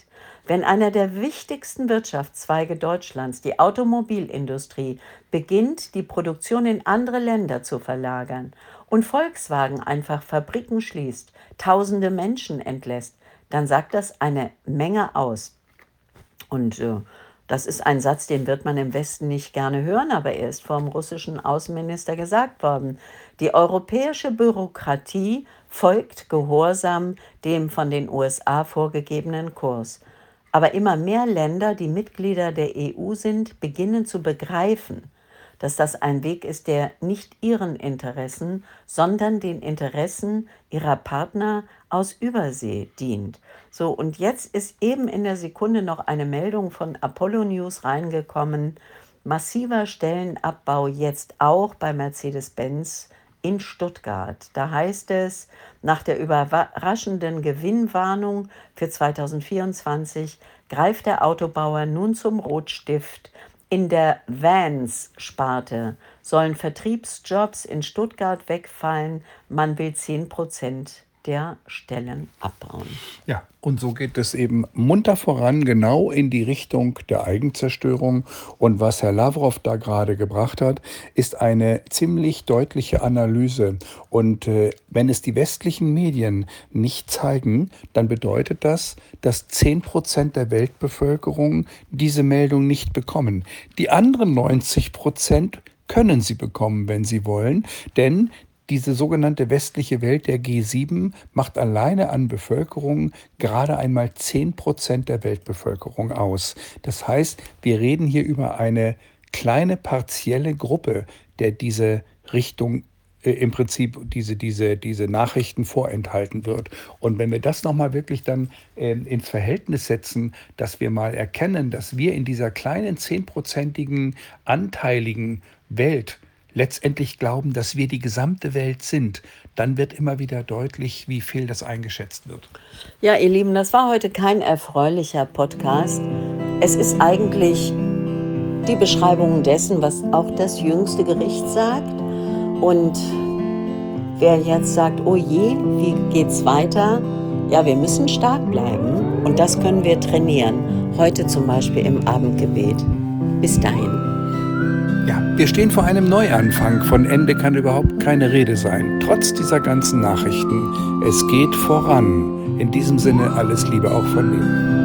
Wenn einer der wichtigsten Wirtschaftszweige Deutschlands, die Automobilindustrie, beginnt, die Produktion in andere Länder zu verlagern und Volkswagen einfach Fabriken schließt, tausende Menschen entlässt, dann sagt das eine Menge aus. Und äh, das ist ein Satz, den wird man im Westen nicht gerne hören, aber er ist vom russischen Außenminister gesagt worden. Die europäische Bürokratie folgt gehorsam dem von den U S A vorgegebenen Kurs. Aber immer mehr Länder, die Mitglieder der E U sind, beginnen zu begreifen, dass das ein Weg ist, der nicht ihren Interessen, sondern den Interessen ihrer Partner aus Übersee dient. So, und jetzt ist eben in der Sekunde noch eine Meldung von Apollo News reingekommen. Massiver Stellenabbau jetzt auch bei Mercedes-Benz in Stuttgart. Da heißt es, nach der überraschenden Gewinnwarnung für zweitausendvierundzwanzig greift der Autobauer nun zum Rotstift. In der Vans-Sparte sollen Vertriebsjobs in Stuttgart wegfallen. Man will zehn Prozent der Stellen abbauen. Ja, und so geht es eben munter voran, genau in die Richtung der Eigenzerstörung. Und was Herr Lavrov da gerade gebracht hat, ist eine ziemlich deutliche Analyse. Und äh, wenn es die westlichen Medien nicht zeigen, dann bedeutet das, dass zehn Prozent der Weltbevölkerung diese Meldung nicht bekommen. Die anderen neunzig Prozent können sie bekommen, wenn sie wollen, denn diese sogenannte westliche Welt der G sieben macht alleine an Bevölkerung gerade einmal zehn Prozent der Weltbevölkerung aus. Das heißt, wir reden hier über eine kleine partielle Gruppe, der diese Richtung äh, im Prinzip diese, diese, diese Nachrichten vorenthalten wird. Und wenn wir das nochmal wirklich dann äh, ins Verhältnis setzen, dass wir mal erkennen, dass wir in dieser kleinen zehnprozentigen anteiligen Welt letztendlich glauben, dass wir die gesamte Welt sind, dann wird immer wieder deutlich, wie viel das eingeschätzt wird. Ja, ihr Lieben, das war heute kein erfreulicher Podcast. Es ist eigentlich die Beschreibung dessen, was auch das jüngste Gericht sagt. Und wer jetzt sagt, oh je, wie geht's weiter? Ja, wir müssen stark bleiben und das können wir trainieren. Heute zum Beispiel im Abendgebet. Bis dahin. Ja, wir stehen vor einem Neuanfang. Von Ende kann überhaupt keine Rede sein. Trotz dieser ganzen Nachrichten. Es geht voran. In diesem Sinne alles Liebe auch von mir.